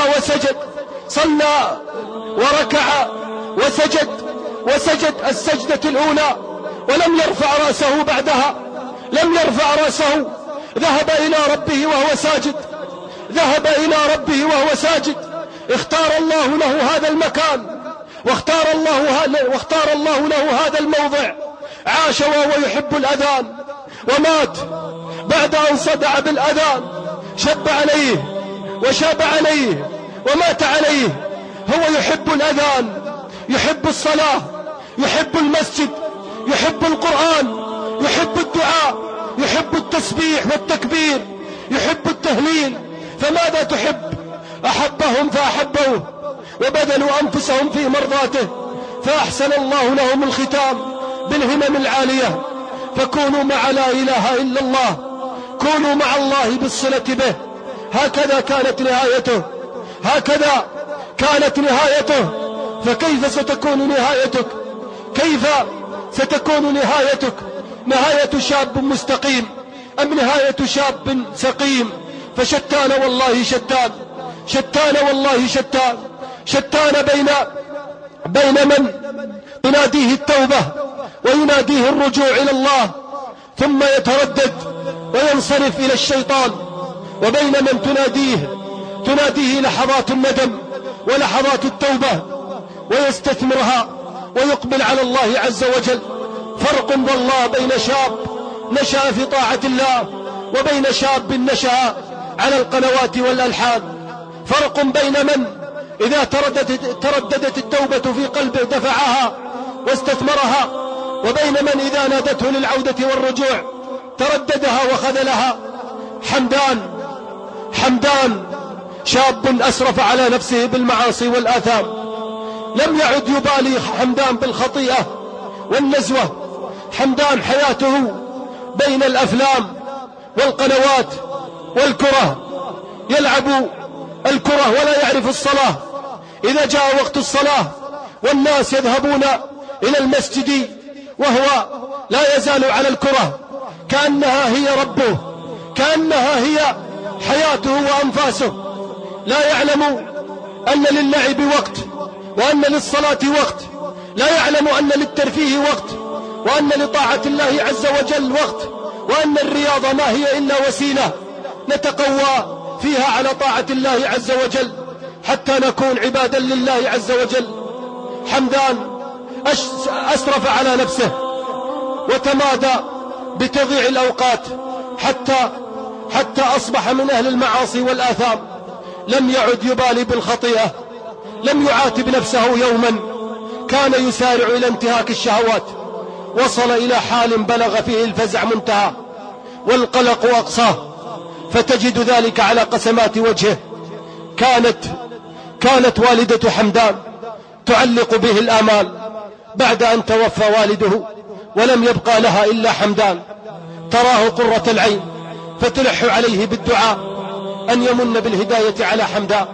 وركع وسجد السجدة الأولى ولم يرفع رأسه بعدها، ذهب إلى ربه وهو ساجد. اختار الله له هذا المكان واختار الله له هذا الموضع. عاش وهو يحب الأذان ومات بعد أن صدع بالأذان، شب عليه ومات عليه. هو يحب الأذان، يحب الصلاة، يحب المسجد، يحب القرآن، يحب الدعاء، يحب التسبيح والتكبير، يحب التهليل. فماذا تحب؟ أحبهم فأحبوه وبذلوا أنفسهم في مرضاته، فأحسن الله لهم الختام بالهمم العالية. فكونوا مع لا إله إلا الله، كونوا مع الله بالصلة به. هكذا كانت نهايته. فكيف ستكون نهايتك؟ نهاية شاب مستقيم أم نهاية شاب سقيم؟ فشتان والله شتان بين من يناديه التوبة ويناديه الرجوع إلى الله ثم يتردد وينصرف إلى الشيطان، وبين من تناديه لحظات الندم ولحظات التوبة ويستثمرها ويقبل على الله عز وجل. فرق والله بين شاب نشأ في طاعة الله وبين شاب نشأ على القنوات والألحان. فرق بين من إذا ترددت التوبة في قلبه دفعها واستثمرها، وبين من إذا نادته للعودة والرجوع ترددها وخذلها. حمدان شاب أسرف على نفسه بالمعاصي والآثام، لم يعد يبالي حمدان بالخطيئة والنزوة. حمدان حياته بين الأفلام والقنوات والكرة، يلعب الكرة ولا يعرف الصلاة. إذا جاء وقت الصلاة والناس يذهبون إلى المسجد وهو لا يزال على الكرة، كأنها هي ربه، كأنها هي حياته وأنفاسه. لا يعلم أن للعب وقت وأن للصلاة وقت، لا يعلم أن للترفيه وقت وأن لطاعة الله عز وجل وقت، وأن الرياضة ما هي إلا وسيلة نتقوى فيها على طاعة الله عز وجل حتى نكون عبادا لله عز وجل. حمدان أسرف على نفسه وتمادى بتضييع الأوقات حتى أصبح من أهل المعاصي والآثام. لم يعد يبالي بالخطيئة، لم يعاتب نفسه يوما، كان يسارع إلى انتهاك الشهوات. وصل إلى حال بلغ فيه الفزع منتهى، والقلق أقصاه، فتجد ذلك على قسمات وجهه. كانت والدة حمدان تعلق به الآمال بعد أن توفى والده، ولم يبقى لها إلا حمدان، تراه قرة العين، فتلح عليه بالدعاء أن يمن بالهداية على حمدان.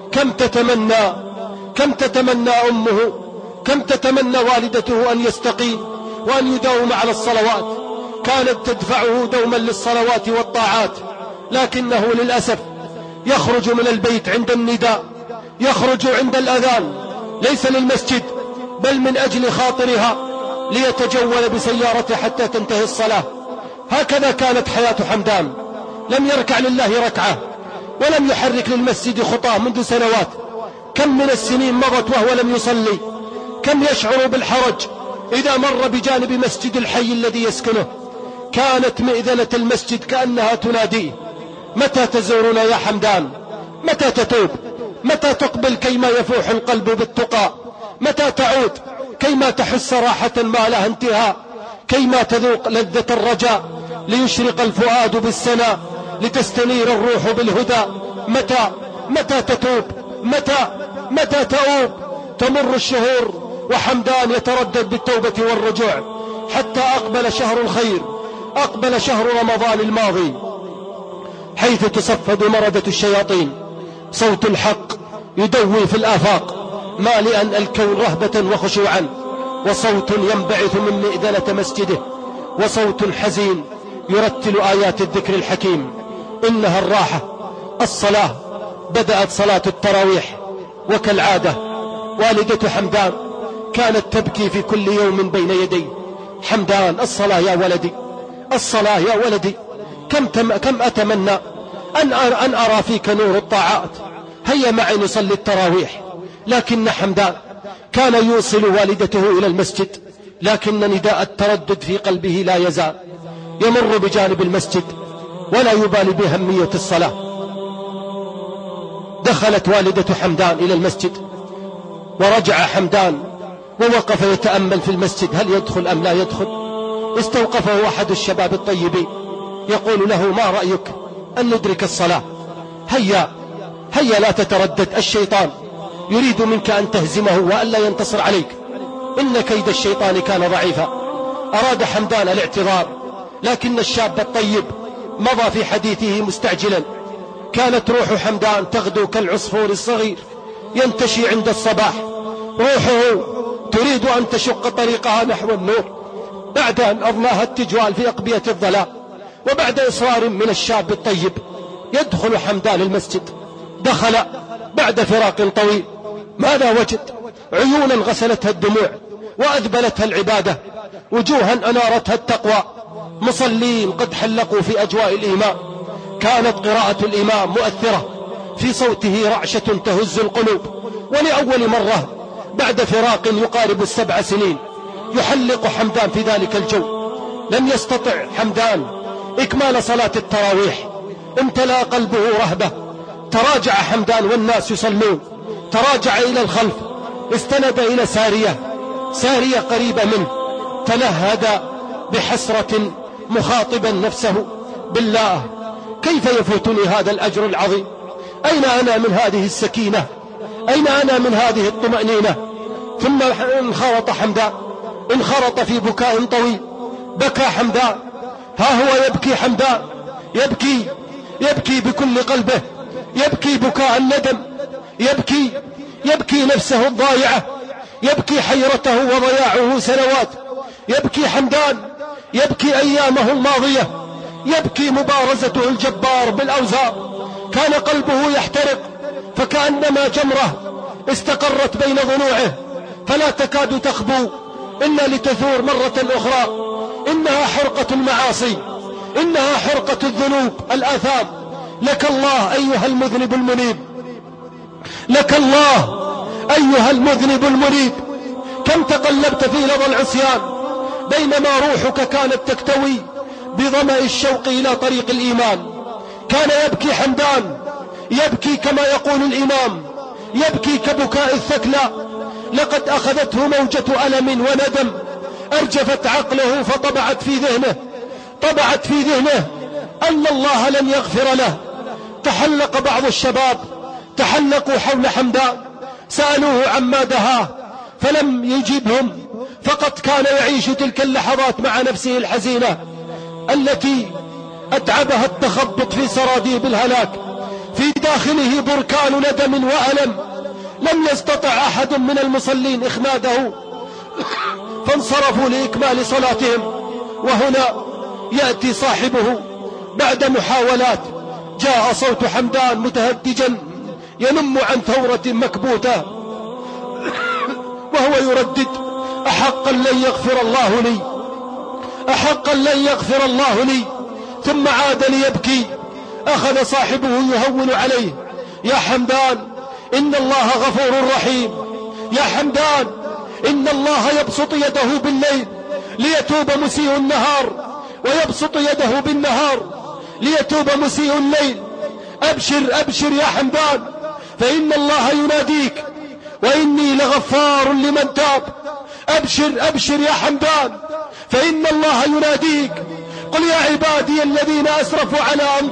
كم تتمنى أمه، كم تتمنى والدته أن يستقيم وأن يداوم على الصلوات، كانت تدفعه دوما للصلوات والطاعات، لكنه للأسف يخرج من البيت عند النداء، يخرج عند الأذان، ليس للمسجد بل من أجل خاطرها ليتجول بسيارته حتى تنتهي الصلاة. هكذا كانت حياة حمدان، لم يركع لله ركعة ولم يحرك للمسجد خطاه منذ سنوات. كم من السنين مضت وهو لم يصلي، كم يشعر بالحرج إذا مر بجانب مسجد الحي الذي يسكنه. كانت مئذنة المسجد كأنها تناديه: متى تزورنا يا حمدان؟ متى تتوب؟ متى تقبل كيما يفوح القلب بالتقى؟ متى تعود كيما تحس راحة ما لها انتهاء؟ كيما تذوق لذة الرجاء ليشرق الفؤاد بالسنا، لتستنير الروح بالهدى؟ متى تتوب؟ متى تؤوب؟ تمر الشهور وحمدان يتردد بالتوبة والرجوع، حتى أقبل شهر الخير، أقبل شهر رمضان الماضي، حيث تصفد مردة الشياطين. صوت الحق يدوي في الآفاق مالئا الكون رهبة وخشوعا، وصوت ينبعث من مئذنة مسجده، وصوت حزين يرتل آيات الذكر الحكيم. إنها الراحة، الصلاة. بدأت صلاة التراويح، وكالعادة والدة حمدان كانت تبكي في كل يوم بين يديه: حمدان، الصلاة يا ولدي، الصلاة يا ولدي، كم أتمنى أن أرى فيك نور الطاعات، هيا معي نصلي التراويح. لكن حمدان كان يوصل والدته إلى المسجد، لكن نداء التردد في قلبه لا يزال. يمر بجانب المسجد ولا يبالي بأهمية الصلاة. دخلت والدة حمدان إلى المسجد، ورجع حمدان ووقف يتأمل في المسجد، هل يدخل أم لا يدخل؟ استوقفه أحد الشباب الطيبين يقول له: ما رأيك أن ندرك الصلاة؟ هيا لا تتردد، الشيطان يريد منك أن تهزمه وألا ينتصر عليك، إن كيد الشيطان كان ضعيفا. أراد حمدان الاعتذار، لكن الشاب الطيب مضى في حديثه مستعجلا. كانت روح حمدان تغدو كالعصفور الصغير ينتشي عند الصباح، روحه تريد أن تشق طريقها نحو النور، بعد أن أضناها التجوال في أقبية الظلام، وبعد إصرار من الشاب الطيب يدخل حمدان المسجد. دخل بعد فراق طويل. ماذا وجد؟ عيونا غسلتها الدموع وأذبلتها العبادة، وجوها أنارتها التقوى، مصلين قد حلقوا في أجواء الإيمان. كانت قراءة الإمام مؤثرة، في صوته رعشة تهز القلوب. ولأول مرة بعد فراق يقارب 7 سنين يحلق حمدان في ذلك الجو. لم يستطع حمدان إكمال صلاة التراويح، امتلأ قلبه رهبة. تراجع حمدان والناس يصلون، تراجع إلى الخلف، استند إلى سارية قريبة منه، تنهد بحسرة مخاطبا نفسه: بالله كيف يفوتني هذا الأجر العظيم؟ أين أنا من هذه السكينة؟ أين أنا من هذه الطمأنينة؟ ثم انخرط حمدان، انخرط في بكاء طويل. بكى حمدان، ها هو يبكي حمدان، يبكي بكل قلبه، يبكي بكاء الندم، يبكي نفسه الضائعة، يبكي حيرته وضياعه سنوات. يبكي حمدان، يبكي أيامه الماضية، يبكي مبارزته الجبار بالأوزار. كان قلبه يحترق، فكأنما جمرة استقرت بين ضلوعه فلا تكاد تخبو إلا لتثور مرة أخرى. إنها حرقة المعاصي، إنها حرقة الذنوب الآثام. لك الله أيها المذنب المنيب، لك الله أيها المذنب المنيب. كم تقلبت في لظى العصيان بينما روحك كانت تكتوي بظمأ الشوق إلى طريق الإيمان. كان يبكي حمدان، يبكي كما يقول الإمام، يبكي كبكاء الثكلى. لقد أخذته موجة ألم وندم، أرجفت عقله فطبعت في ذهنه أن الله لن يغفر له. تحلق بعض الشباب، تحلقوا حول حمدان، سألوه عما دهاه فلم يجيبهم، فقط كان يعيش تلك اللحظات مع نفسه الحزينة التي أتعبها التخبط في سراديب الهلاك. في داخله بركان ندم وألم، لم يستطع أحد من المصلين إخماده، فانصرفوا لإكمال صلاتهم. وهنا يأتي صاحبه بعد محاولات، جاء صوت حمدان متهدجا ينم عن ثورة مكبوتة وهو يردد: أحقا لن يغفر الله لي، أحقا لن يغفر الله لي. ثم عاد ليبكي. أخذ صاحبه يهون عليه: يا حمدان إن الله غفور رحيم، يا حمدان إن الله يبسط يده بالليل ليتوب مسيء النهار، ويبسط يده بالنهار ليتوب مسيء الليل. أبشر أبشر يا حمدان، فإن الله يناديك وإني لغفار لمن تاب. أبشر أبشر يا حمدان، فإن الله يناديك. قل يا عبادي الذين أسرفوا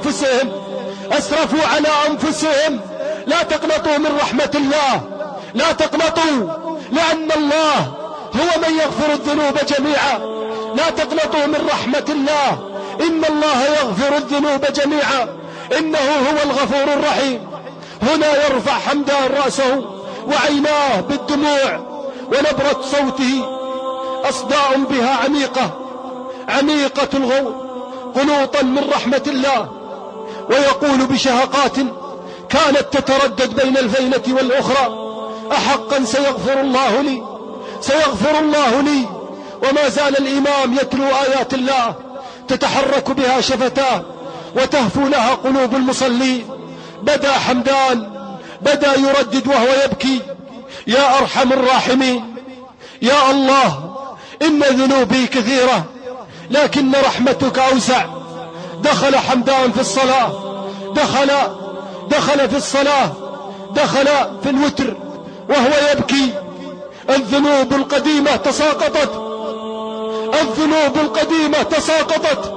على أنفسهم لا تقنطوا من رحمة الله، لا تقنطوا، لأن الله هو من يغفر الذنوب جميعا. لا تقنطوا من رحمة الله، إن الله يغفر الذنوب جميعا، إنه هو الغفور الرحيم. هنا يرفع حمدان رأسه وعيناه بالدموع، ونبرة صوته أصداء بها عميقة الغور، قنوطا من رحمة الله. ويقول بشهقات كانت تتردد بين الفينة والأخرى: أحقا سيغفر الله لي، سيغفر الله لي. وما زال الإمام يتلو آيات الله تتحرك بها شفتاه وتهفو لها قلوب المصلين. بدأ حمدان، بدأ يردد وهو يبكي: يا أرحم الراحمين، يا الله إن ذنوبي كثيرة لكن رحمتك أوسع. دخل حمدان في الصلاة، دخل في الصلاة، دخل في الوتر وهو يبكي. الذنوب القديمة تساقطت، الذنوب القديمة تساقطت،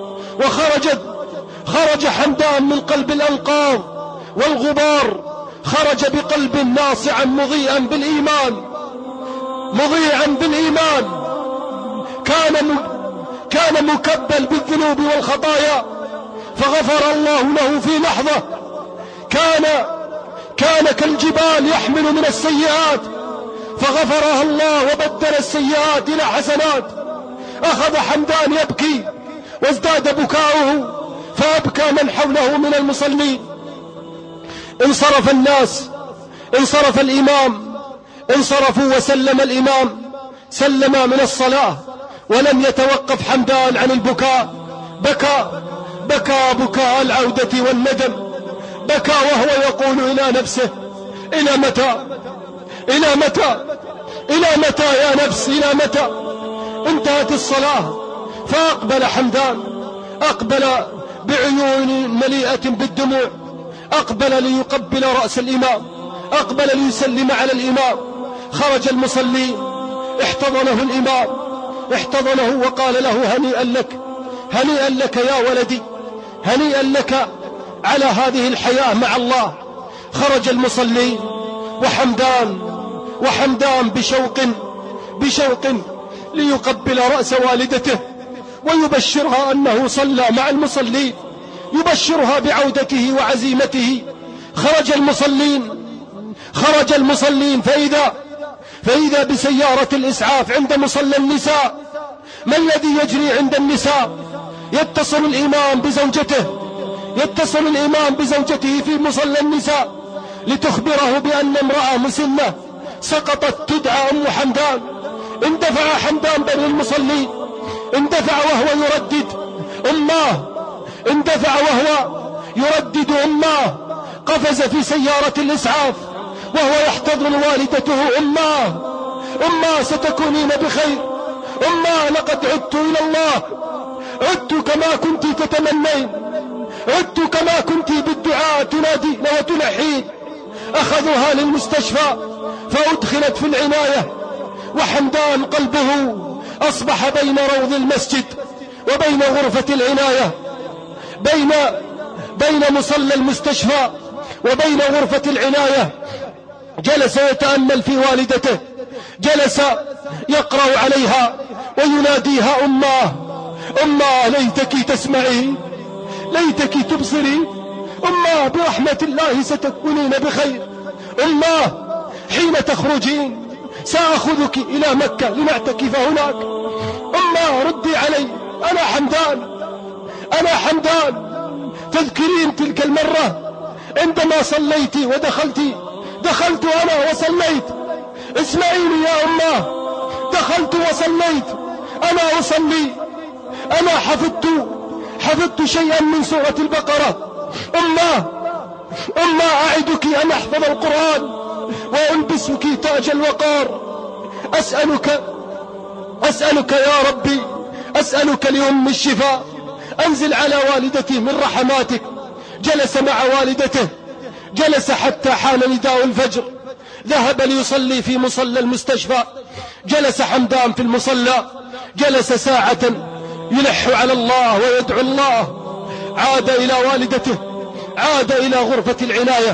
خرج حمدان من قلب الأنقاض والغبار، خرج بقلب ناصعا مضيئا بالإيمان. كان مكبل بالذنوب والخطايا فغفر الله له في لحظة. كان كالجبال يحمل من السيئات فغفرها الله وبدل السيئات إلى حسنات. أخذ حمدان يبكي وازداد بكاؤه فأبكى من حوله من المصلين. انصرف الناس، انصرف الإمام، انصرفوا وسلم الإمام، سلم من الصلاة ولم يتوقف حمدان عن البكاء. بكى بكاء العودة والندم، بكى وهو يقول إلى نفسه: إلى متى؟ إلى متى؟ إلى متى يا نفس؟ إلى متى؟ انتهت الصلاة فأقبل حمدان، أقبل بعيون مليئة بالدموع، أقبل ليقبل رأس الإمام، أقبل ليسلم على الإمام. خرج المصلين، احتضنه الإمام، احتضنه وقال له: هنيئا لك، هنيئا لك يا ولدي، هنيئا لك على هذه الحياة مع الله. خرج المصلين وحمدان بشوق ليقبل رأس والدته ويبشرها أنه صلى مع المصلين، يبشرها بعودته وعزيمته. خرج المصلين فإذا بسيارة الإسعاف عند مصلى النساء. ما الذي يجري عند النساء؟ يتصل الإمام بزوجته في مصلى النساء لتخبره بأن امرأة مسنة سقطت تدعى أم حمدان. اندفع حمدان بين المصلين، اندفع وهو يردد أماه، قفز في سيارة الإسعاف وهو يحتضن والدته: أماه ستكونين بخير، أماه لقد عدت إلى الله، عدت كما كنت تتمنين، عدت كما كنت بالدعاء تنادين وتلحين. أخذوها للمستشفى فأدخلت في العناية، وحمدان قلبه أصبح بين روض المسجد وبين غرفة العناية. بين مصلى المستشفى وبين غرفة العناية، جلس يتأمل في والدته، جلس يقرأ عليها ويناديها: أماه أماه ليتك تسمعين، ليتك تبصرين، أماه برحمة الله ستكونين بخير، أماه حين تخرجين سأخذك إلى مكة لنعتكف هناك، أماه ردي علي، أنا حمدان، أنا حمدان. تذكرين تلك المرة عندما صليتي دخلت أنا وصليت، اسمعيني يا أماه، دخلت وصليت، أنا أصلي، أنا حفظت شيئا من سورة البقرة، أماه أعدك أن أحفظ القرآن وألبسك تاج الوقار، أسألك يا ربي، أسألك لأم الشفاء، أنزل على والدتي من رحماتك. جلس مع والدته، جلس حتى حان نداء الفجر، ذهب ليصلي في مصلى المستشفى. جلس حمدان في المصلى، جلس ساعة يلح على الله ويدعو الله. عاد إلى والدته، عاد إلى غرفة العناية،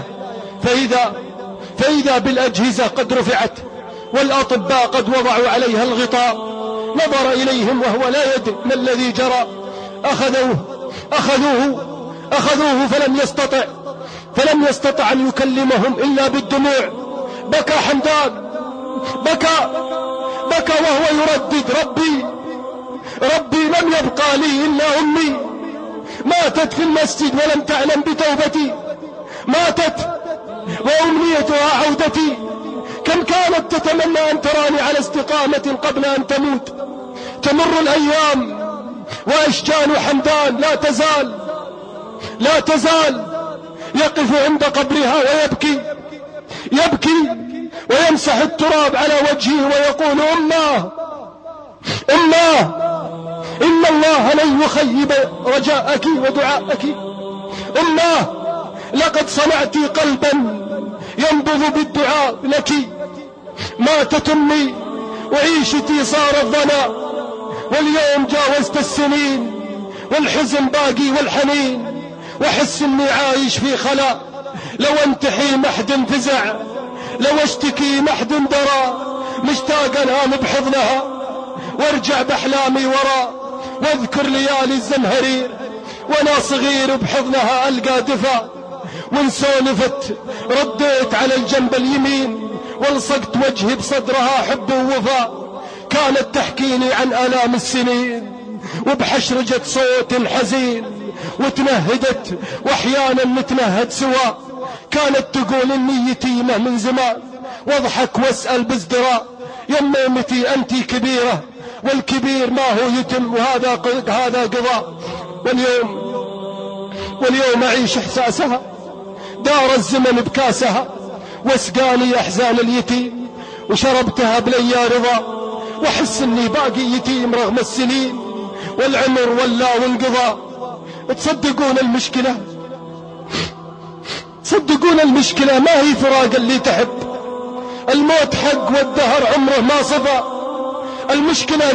فإذا بالأجهزة قد رفعت والأطباء قد وضعوا عليها الغطاء. نظر إليهم وهو لا يدري ما الذي جرى. أخذوه فلم يستطع أن يكلمهم إلا بالدموع. بكى حمدان، بكى وهو يردد: ربي لم يبقى لي إلا أمي، ماتت في المسجد ولم تعلم بتوبتي، ماتت وأمنيتها عودتي. كم كانت تتمنى أن تراني على استقامة قبل أن تموت. تمر الأيام وأشجان حمدان لا تزال يقف عند قبرها ويبكي ويمسح التراب على وجهه ويقول: أماه إن الله لن يخيب رجاءك ودعاءك، أماه لقد صنعت قلبا ينبض بالدعاء لك. ماتت أمي وعيشتي صارت ضنا، واليوم جاوزت السنين والحزن باقي والحنين، وحس اني عايش في خلاء. لو انتحي محد فزع، لو اشتكي محد درى، مشتاق انام بحضنها وارجع باحلامي ورا، واذكر ليالي الزمهرير وانا صغير بحضنها القى دفا. وانسولفت رديت على الجنب اليمين، والصقت وجهي بصدرها حب ووفاء. كانت تحكيني عن آلام السنين وبحشرجة صوت حزين، وتنهدت واحيانا نتنهد سوا. كانت تقول اني يتيمة من زمان، واضحك واسأل بازدراء: يا امتي انتي كبيرة والكبير ما هو يتم، وهذا قضاء. واليوم اعيش احساسها، دار الزمن بكاسها، واسقاني احزان اليتيم، وشربتها بليا رضا. واحس اني باقي يتيم رغم السنين، والعمر ولا وانقضى. تصدقون المشكلة ما هي فراق اللي تحب، الموت حق والدهر عمره ما صفى. المشكلة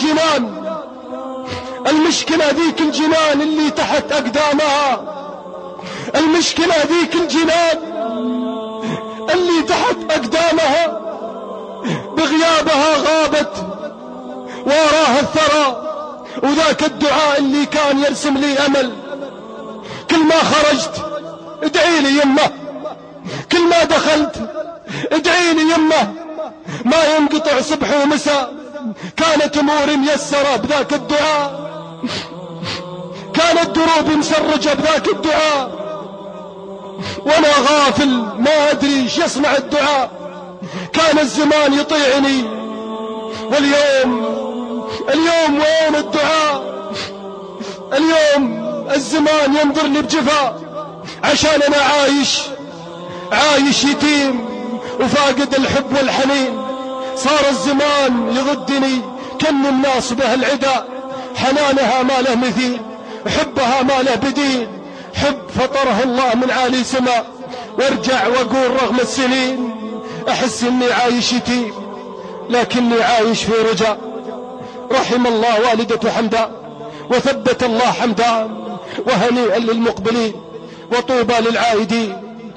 ذيك الجنان اللي تحت أقدامها، المشكلة ذيك الجنان اللي تحت أقدامها، بغيابها غابت وراها الثرى. وذاك الدعاء اللي كان يرسم لي أمل، كل ما خرجت ادعي لي يمه، كل ما دخلت ادعي لي يمه، ما ينقطع صبح ومساء. كانت أموري ميسرة بذاك الدعاء، كانت دروبي مسرجة بذاك الدعاء، وانا غافل ما ادري ايش يصنع الدعاء. كان الزمان يطيعني، واليوم وين الدعاء؟ اليوم الزمان ينظرني بجفاء، عشان انا عايش يتيم وفاقد الحب والحنين. صار الزمان يغدني كم الناس به العدا، حنانها ما له مثيل، حبها ما له بديل. حب فطره الله من عالي سماء، وارجع واقول رغم السنين احس اني عايش يتيم لكني عايش في رجاء. رحم الله والدة حمدان، وثبت الله حمدان وهنيئا للمقبلين وطوبى للعائدين.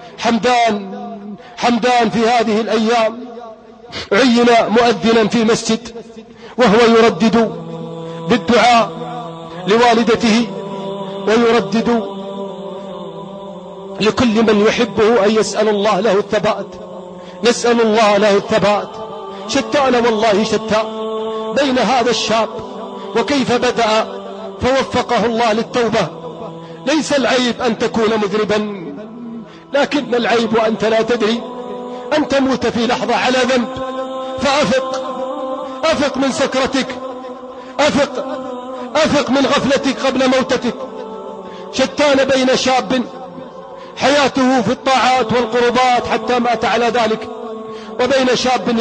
حمدان في هذه الأيام عين مؤذنا في مسجد وهو يردد بالدعاء لوالدته ويردد لكل من يحبه أن يسأل الله له الثبات. نسأل الله له الثبات. شتان والله شتان بين هذا الشاب وكيف بدأ فوفقه الله للتوبة. ليس العيب أن تكون مذنبا، لكن العيب أنت لا تدري أن تموت في لحظة على ذنب. فأفق من سكرتك، أفق من غفلتك قبل موتتك. شتان بين شاب حياته في الطاعات والقربات حتى مات على ذلك، وبين شاب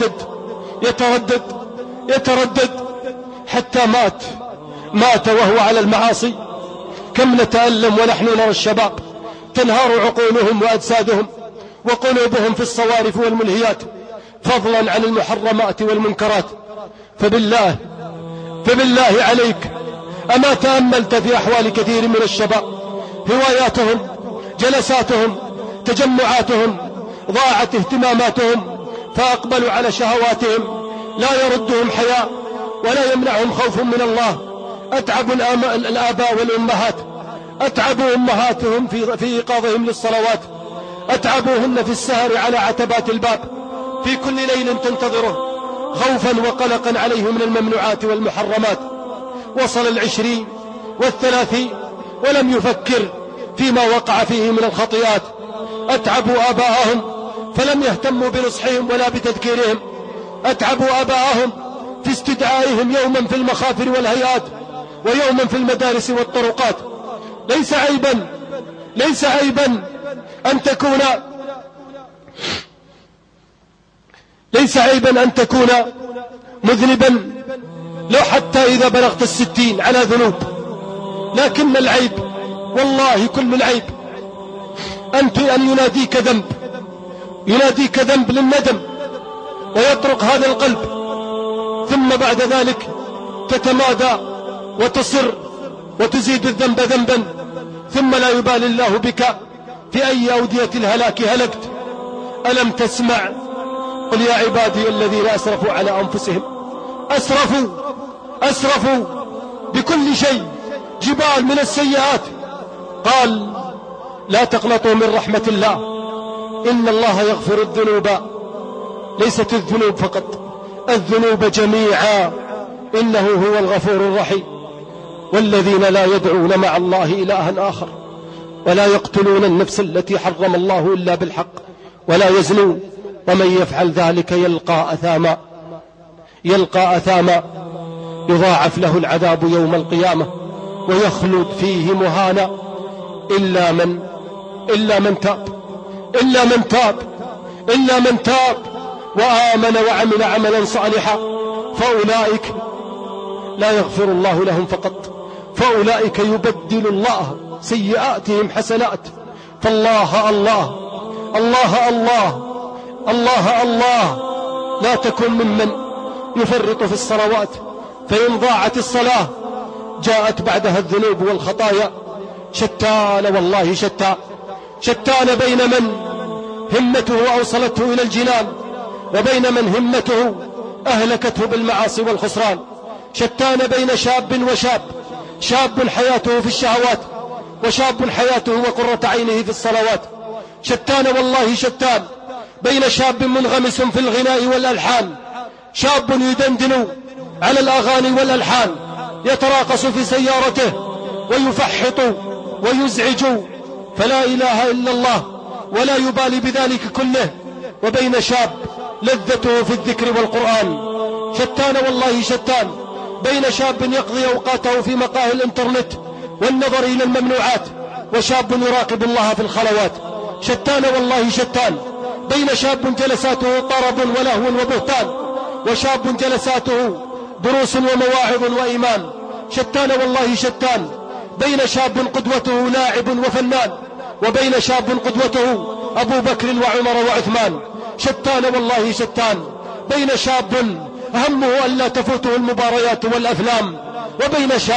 يتردد حتى مات وهو على المعاصي. كم نتألم ونحن نرى الشباب تنهار عقولهم وأجسادهم وقلوبهم في الصوارف والملهيات، فضلا عن المحرمات والمنكرات. فبالله عليك، أما تأملت في أحوال كثير من الشباب؟ هواياتهم، جلساتهم، تجمعاتهم، ضاعت اهتماماتهم فأقبلوا على شهواتهم، لا يردهم حياء ولا يمنعهم خوف من الله. أتعب الآباء والأمهات، أتعبوا أمهاتهم في إيقاظهم للصلوات، أتعبوهن في السهر على عتبات الباب في كل ليل تنتظره خوفا وقلقا عليه من الممنوعات والمحرمات. وصل 20 و30 ولم يفكر فيما وقع فيه من الخطيئات. أتعبوا آباءهم فلم يهتموا بنصحهم ولا بتذكيرهم. أتعبوا آباءهم في استدعائهم يوما في المخافر والهيئات ويوما في المدارس والطرقات. ليس عيبا أن تكون مذنبا لو حتى إذا بلغت 60 على ذنوب، لكن العيب والله كل العيب أن يناديك ذنب للندم ويطرق هذا القلب، ثم بعد ذلك تتمادى وتصر وتزيد الذنب ذنبا، ثم لا يبالي الله بك في أي أودية الهلاك هلكت. ألم تسمع؟ قل يا عبادي الذين أسرفوا على أنفسهم، أسرفوا بكل شيء، جبال من السيئات. قال لا تقنطوا من رحمة الله، إن الله يغفر الذنوب، ليست الذنوب فقط، الذنوب جميعا، إنه هو الغفور الرحيم. والذين لا يدعون مع الله إلها آخر ولا يقتلون النفس التي حرم الله إلا بالحق ولا يزنون ومن يفعل ذلك يلقى أثاما يضاعف له العذاب يوم القيامة ويخلد فيه مهانا إلا من تاب وآمن وعمل عملا صالحا فأولئك لا يغفر الله لهم فقط، فأولئك يبدل الله سيئاتهم حسنات. فالله الله الله الله الله الله لا تكن ممن يفرط في الصلوات، فإن ضاعت الصلاة جاءت بعدها الذنوب والخطايا. شتان والله شتان بين من همته أوصلته إلى الجنان وبين من همته أهلكته بالمعاصي والخسران. شتان بين شاب وشاب، شاب حياته في الشهوات وشاب حياته وقرة عينه في الصلوات. شتان والله شتان بين شاب منغمس في الغناء والألحان، شاب يدندن على الأغاني والألحان يتراقص في سيارته ويفحط ويزعج فلا إله إلا الله ولا يبالي بذلك كله، وبين شاب لذته في الذكر والقرآن. شتان والله شتان بين شاب يقضي أوقاته في مقاهي الإنترنت والنظر إلى الممنوعات وشاب يراقب الله في الخلوات. شتان والله شتان بين شاب جلساته طرب ولهو وبهتان وشاب جلساته دروس ومواعظ وإيمان. شتان والله شتان بين شاب قدوته لاعب وفنان وبين شاب قدوته أبو بكر وعمر وعثمان. شتان والله شتان بين شاب همه ألا تفوته المباريات والأفلام وبين شاب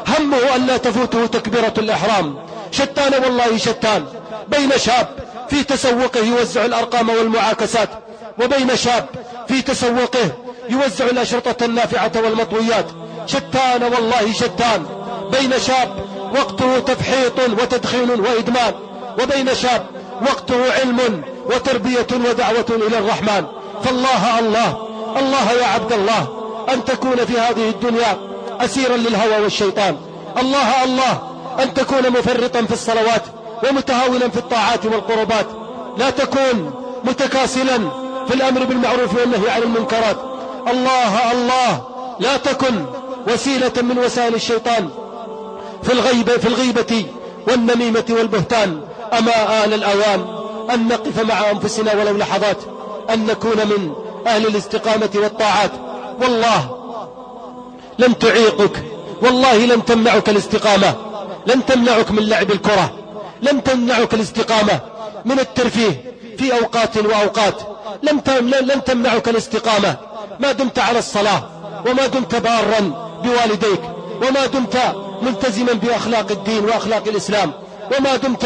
همه أن لا تفوته تكبيرة الإحرام. شتان والله شتان بين شاب في تسوقه يوزع الأرقام والمعاكسات، وبين شاب في تسوقه يوزع الأشرطة النافعة والمطويات. شتان والله شتان بين شاب وقته تفحيط وتدخين وإدمان، وبين شاب وقته علم وتربية ودعوة إلى الرحمن. فالله الله الله يا عبد الله أن تكون في هذه الدنيا أسيرا للهوى والشيطان. الله الله أن تكون مفرطا في الصلوات ومتهاونا في الطاعات والقربات. لا تكون متكاسلا في الأمر بالمعروف والنهي عن المنكرات. الله الله لا تكن وسيلة من وسائل الشيطان في الغيبة والنميمة والبهتان. أما آن الأوان أن نقف مع أنفسنا ولو لحظات، أن نكون من أهل الاستقامة والطاعات. والله لن تعيقك، والله لن تمنعك الاستقامة، لن تمنعك من لعب الكرة، لن تمنعك الاستقامة من الترفيه في أوقات وأوقات، لن تمنعك الاستقامة ما دمت على الصلاة، وما دمت بارا بوالديك، وما دمت ملتزما بأخلاق الدين وأخلاق الإسلام، وما دمت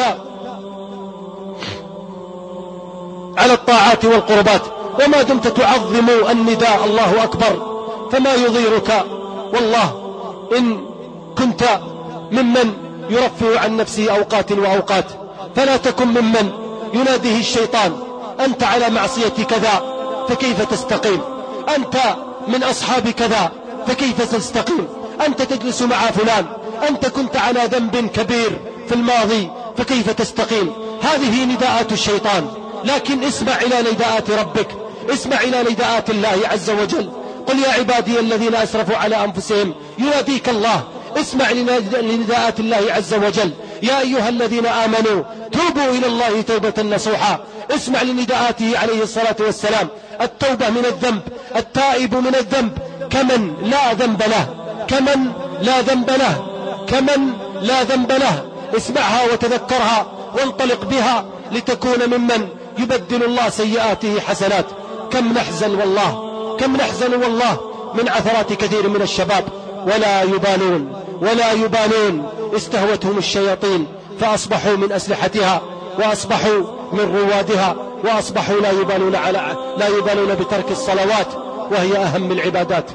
على الطاعات والقربات، وما دمت تعظم النداء الله أكبر. فما يضيرك والله إن كنت ممن يرفه عن نفسه أوقات وأوقات. فلا تكن ممن يناديه الشيطان أنت على معصية كذا فكيف تستقيم، أنت من أصحاب كذا فكيف تستقيم، أنت تجلس مع فلان، أنت كنت على ذنب كبير في الماضي فكيف تستقيم. هذه نداءات الشيطان. لكن اسمع إلى نداءات ربك، اسمع إلى نداءات الله عز وجل. قل يا عبادي الذين أسرفوا على أنفسهم، يناديك الله. اسمع لنداءات الله عز وجل. يا أيها الذين آمنوا توبوا إلى الله توبة نصوحا. اسمع لنداءاته عليه الصلاة والسلام. التوبة من الذنب، التائب من الذنب كمن لا ذنب له، كمن لا ذنب له، كمن لا ذنب له. اسمعها وتذكرها وانطلق بها لتكون ممن يبدل الله سيئاته حسنات. كم نحزن والله، كم نحزن والله من عثرات كثير من الشباب ولا يبالون، ولا يبالون. استهوتهم الشياطين فأصبحوا من أسلحتها، وأصبحوا من روادها، وأصبحوا لا يبالون بترك الصلوات وهي أهم العبادات.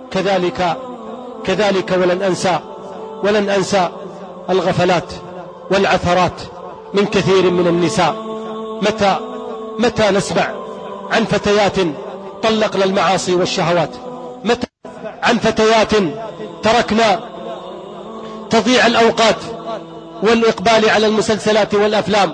كذلك ولن أنسى الغفلات والعثرات من كثير من النساء. متى نسمع عن فتيات طلقن المعاصي والشهوات؟ متى عن فتيات تركنا تضيع الأوقات والإقبال على المسلسلات والأفلام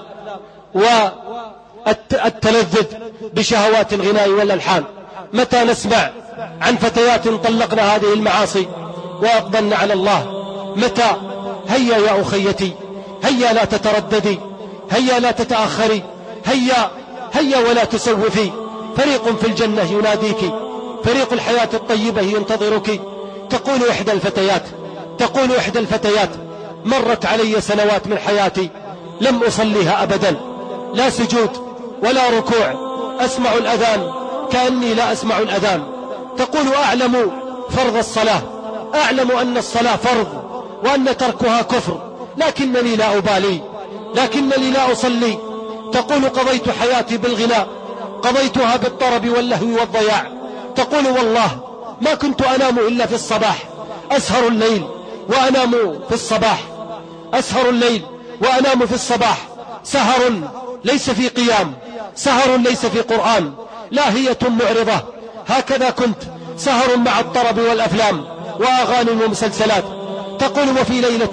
والتلذذ بشهوات الغناء والألحان؟ متى نسمع عن فتيات طلقن هذه المعاصي وأقبلن على الله؟ متى؟ هيا يا أخيتي، هيا لا تترددي، هيا لا تتأخري، هيا ولا تسوفي. فريق في الجنة يناديك، فريق الحياة الطيبة ينتظرك. تقول إحدى الفتيات مرت علي سنوات من حياتي لم أصليها أبدا، لا سجود ولا ركوع، أسمع الأذان كأني لا أسمع الأذان. تقول أعلم فرض الصلاة، أعلم أن الصلاة فرض وأن تركها كفر، لكنني لا أبالي، لكنني لا أصلي. تقول قضيت حياتي بالغناء، قضيتها بالطرب واللهو والضياع. تقول والله ما كنت أنام إلا في الصباح، أسهر الليل وأنام في الصباح، أسهر الليل وأنام في الصباح. سهر ليس في قيام، سهر ليس في قرآن، لاهية معرضة. هكذا كنت، سهر مع الطرب والأفلام وأغاني ومسلسلات. تقول وفي ليلة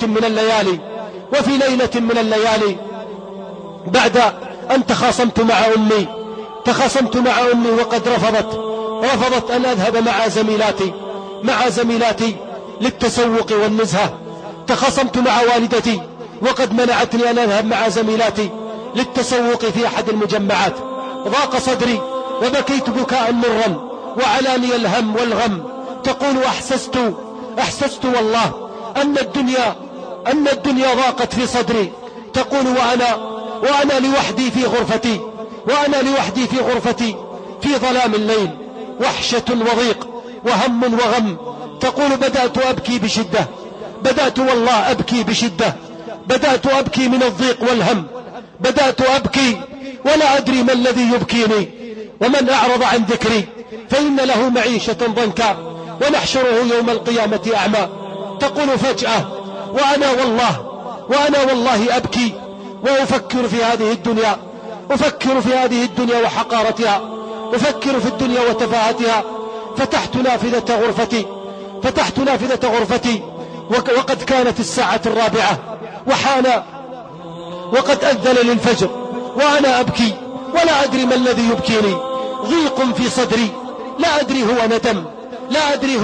من الليالي بعد أن تخاصمت مع أمي وقد رفضت أن أذهب مع زميلاتي للتسوق والنزهة. تخاصمت مع والدتي وقد منعتني أن أذهب مع زميلاتي للتسوق في أحد المجمعات. ضاق صدري وبكيت بكاء مرا وعلاني الهم والغم. تقول أحسست والله أن الدنيا ضاقت في صدري. تقول وأنا لوحدي في غرفتي في ظلام الليل، وحشة وضيق وهم وغم. تقول بدأت أبكي بشدة بدأت والله أبكي بشدة، بدأت أبكي من الضيق والهم، بدأت أبكي ولا أدري ما الذي يبكيني. ومن أعرض عن ذكري فإن له معيشة ضنكا ونحشره يوم القيامة أعمى. تقول فجأة وأنا والله أبكي وأفكر في هذه الدنيا، أفكر في هذه الدنيا وحقارتها، أفكر في الدنيا وتفاهتها. فتحت نافذة غرفتي وقد كانت الساعة 4 وحان وقد أذن للفجر، وأنا أبكي ولا أدري ما الذي يبكيني. ضيق في صدري، لا أدري هو ندم، لا أدري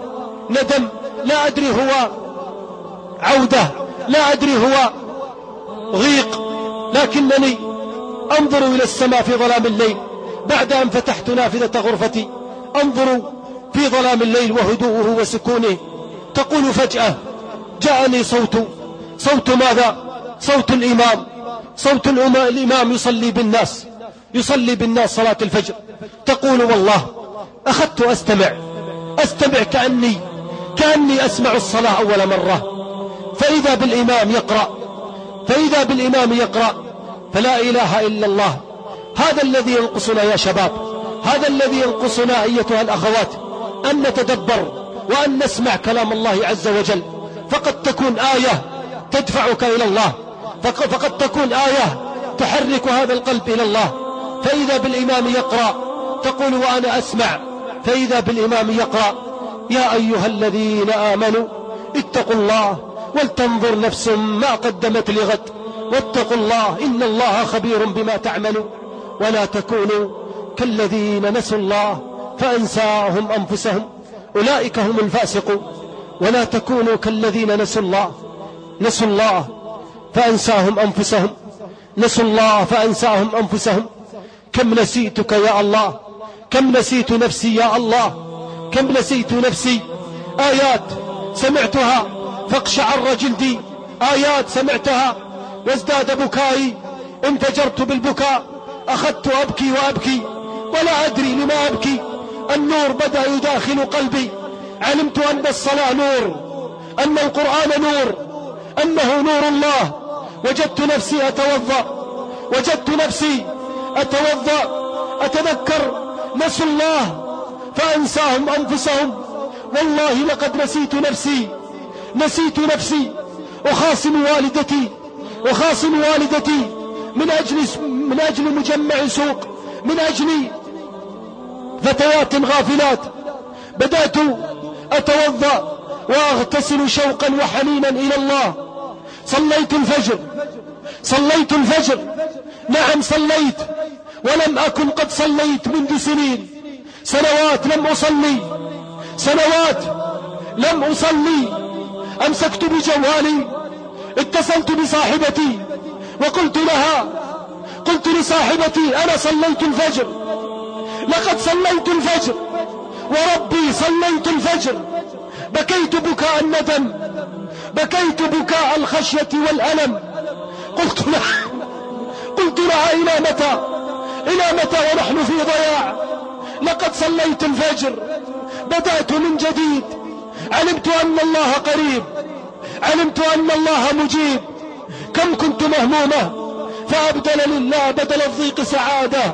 هو عودة، لا أدري هو ضيق، لكنني أنظر إلى السماء في ظلام الليل بعد أن فتحت نافذة غرفتي، أنظر في ظلام الليل وهدوءه وسكونه. تقول فجأة جاءني صوت ماذا؟ صوت الإمام، الإمام يصلي بالناس صلاة الفجر. تقول والله أخذت أستمع كأني أسمع الصلاة أول مرة، فإذا بالإمام يقرأ فلا إله إلا الله. هذا الذي ينقصنا يا شباب، هذا الذي ينقصنا أيتها الأخوات، أن نتدبر وأن نسمع كلام الله عز وجل. فقد تكون آية تدفعك إلى الله، فقد تكون آية تحرك هذا القلب إلى الله. فإذا بالإمام يقرأ تقول وأنا أسمع، فإذا بالإمام يقرأ يا أيها الذين آمنوا اتقوا الله ولتنظر نفس ما قدمت لغد واتقوا الله إن الله خبير بما تعملوا ولا تكونوا كالذين نسوا الله فأنساهم أنفسهم أولئك هم الفاسقون. ولا تكونوا كالذين نسوا الله فأنساهم أنفسهم. كم نسيتك يا الله، كم نسيت نفسي يا الله، كم نسيت نفسي. آيات سمعتها فاقشعر جلدي، آيات سمعتها وازداد بكائي، انفجرت بالبكاء، أخذت أبكي ولا أدري لما أبكي. النور بدأ يداخل قلبي، علمت أن الصلاة نور، أن القرآن نور، أنه نور الله. وجدت نفسي أتوضأ أتذكر نسوا الله فأنساهم أنفسهم. والله لقد نسيت نفسي أخاصم والدتي من أجل مجمع سوق، من أجل فتيات غافلات. بدأت أتوضأ وأغتسل شوقا وحنينا إلى الله. صليت الفجر، نعم صليت، ولم أكن قد صليت منذ سنوات لم أصلي. أمسكت بجوالي، اتصلت بصاحبتي وقلت لصاحبتي أنا صليت الفجر، لقد صليت الفجر وربي صليت الفجر. بكيت بكاء الندم، بكيت بكاء الخشية والألم. قلت لها إلى متى ونحن في ضياع؟ لقد صليت الفجر، بدأت من جديد. علمت أن الله قريب، علمت أن الله مجيب. كم كنت مهمومة فأبدل لله بدل الضيق سعادة.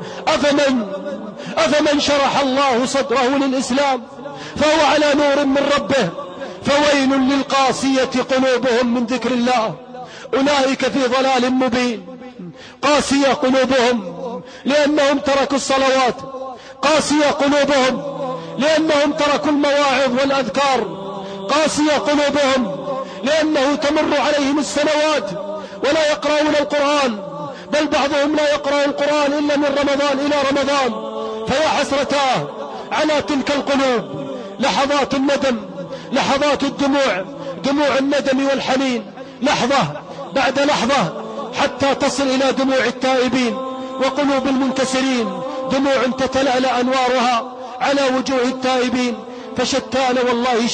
أفمن شرح الله صدره للإسلام فهو على نور من ربه، فويل للقاسية قلوبهم من ذكر الله أولئك في ضلال مبين. قاسية قلوبهم لأنهم تركوا الصلوات، قاسية قلوبهم لأنهم تركوا المواعظ والأذكار، قاسية قلوبهم لأنه تمر عليهم السنوات ولا يقرؤون القرآن، بل بعضهم لا يقرأ القرآن إلا من رمضان إلى رمضان. فيا حسرتاه على تلك القلوب، لحظات الندم، لحظات الدموع، دموع الندم والحنين، لحظة بعد لحظة حتى تصل إلى دموع التائبين وقلوب المنكسرين، دموع تتلألأ أنوارها على وجوه التائبين. فشتان والله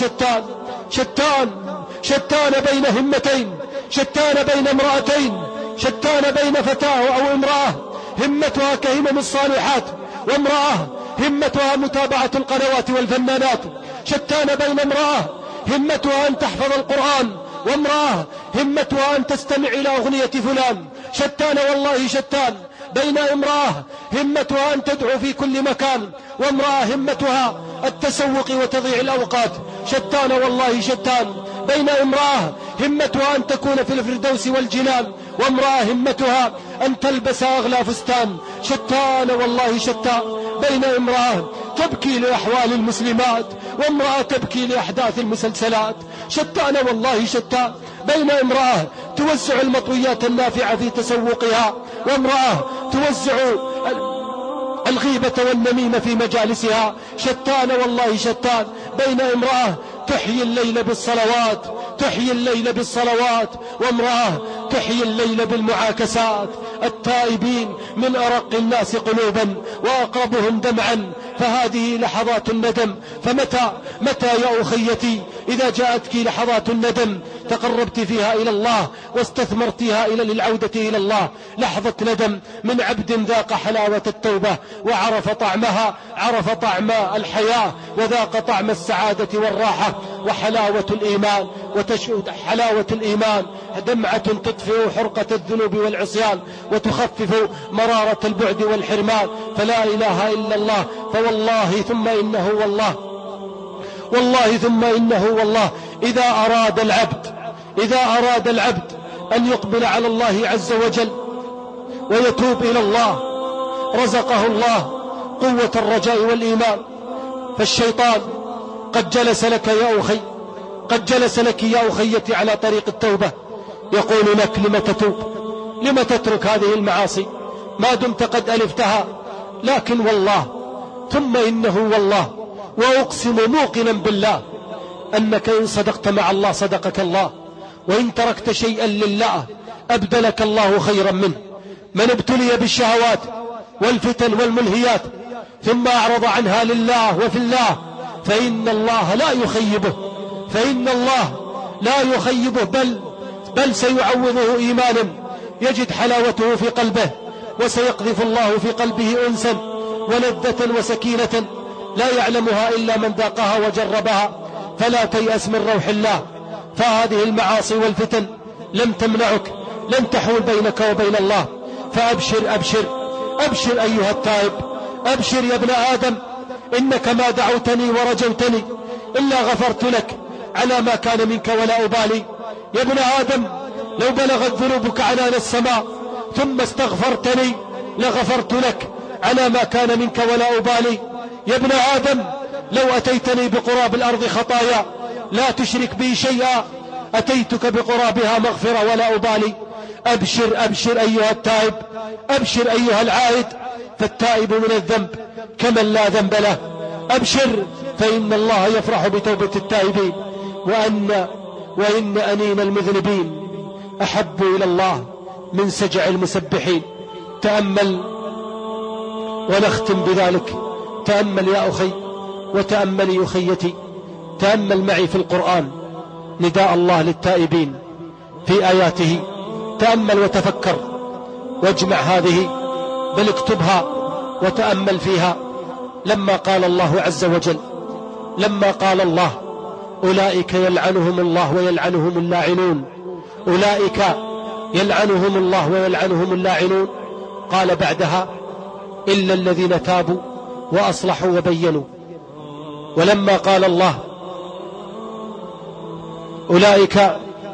شتان بين همتين، شتان بين امرأتين، شتان بين فتاة أو امرأة همتها كهمم الصالحات، وامرأة همتها متابعة القنوات والفنانات. شتان بين امرأة همتها أن تحفظ القرآن، وامرأة همتها أن تستمع إلى أغنية فلان. شتان والله شتان بين امرأة همتها أن تدعو في كل مكان، وامرأة همتها التسوق وتضيع الأوقات. شتان والله شتان بين امرأة همتها أن تكون في الفردوس والجنان، وامرأة همتها أن تلبس أغلى فستان. شتان والله شتان بين امرأة تبكي لأحوال المسلمات، وامرأة تبكي لأحداث المسلسلات. شتان والله شتان بين امرأة توزع المطويات النافعة في تسوقها، وامرأة توزع الغيبة والنميمة في مجالسها. شتان والله شتان بين امرأة تحيي الليل بالصلوات، تحيي الليل بالصلوات، وامرأة تحيي الليل بالمعاكسات. التائبين من أرق الناس قلوبا وأقربهم دمعا، فهذه لحظات الندم. فمتى يا أخيتي إذا جاءتك لحظات الندم تقربت فيها إلى الله واستثمرتها للعودة إلى الله؟ لحظة ندم من عبد ذاق حلاوة التوبة وعرف طعمها، عرف طعم الحياة وذاق طعم السعادة والراحة وحلاوة الإيمان. وتشهد حلاوة الإيمان دمعة تطفئ حرقة الذنوب والعصيان وتخفف مرارة البعد والحرمان. فلا إله إلا الله، فوالله ثم إنه والله، والله ثم إنه والله إذا أراد العبد أن يقبل على الله عز وجل ويتوب إلى الله رزقه الله قوة الرجاء والإيمان. فالشيطان قد جلس لك يا أخي، قد جلس لك يا أخيتي على طريق التوبة يقول لك لم تتوب، لم تترك هذه المعاصي ما دمت قد ألفتها. لكن والله ثم إنه والله، وأقسم موقنا بالله أنك إن صدقت مع الله صدقك الله، وإن تركت شيئا لله أبدلك الله خيرا منه. من ابتلي بالشهوات والفتن والملهيات ثم أعرض عنها لله وفي الله فإن الله لا يخيبه، فإن الله لا يخيبه بل سيعوضه إيمانا يجد حلاوته في قلبه، وسيقذف الله في قلبه أنسا ولذة وسكينة لا يعلمها إلا من ذاقها وجربها. فلا تيأس من روح الله، فهذه المعاصي والفتن لم تمنعك، لن تحول بينك وبين الله. فأبشر أبشر أبشر أيها التائب، أبشر يا ابن آدم، إنك ما دعوتني ورجوتني إلا غفرت لك على ما كان منك ولا أبالي. يا ابن آدم لو بلغت ذنوبك عنان السماء ثم استغفرتني لغفرت لك على ما كان منك ولا أبالي. يا ابن آدم لو أتيتني بقراب الأرض خطايا لا تشرك بي شيئا أتيتك بقرابها مغفرة ولا أبالي. أبشر أبشر أيها التائب، أبشر أيها العائد، فالتائب من الذنب كمن لا ذنب له. أبشر فإن الله يفرح بتوبة التائبين، وإن أنين المذنبين أحب إلى الله من سجع المسبحين. تأمل ونختم بذلك. تأمل يا أخي وتأملي أخيتي، تأمل معي في القرآن نداء الله للتائبين في آياته. تأمل وتفكر واجمع هذه، بل اكتبها وتأمل فيها. لما قال الله عز وجل، لما قال الله أولئك يلعنهم الله ويلعنهم اللاعنون، أولئك يلعنهم الله ويلعنهم اللاعنون، قال بعدها إلا الذين تابوا وأصلحوا وبينوا. ولما قال الله أولئك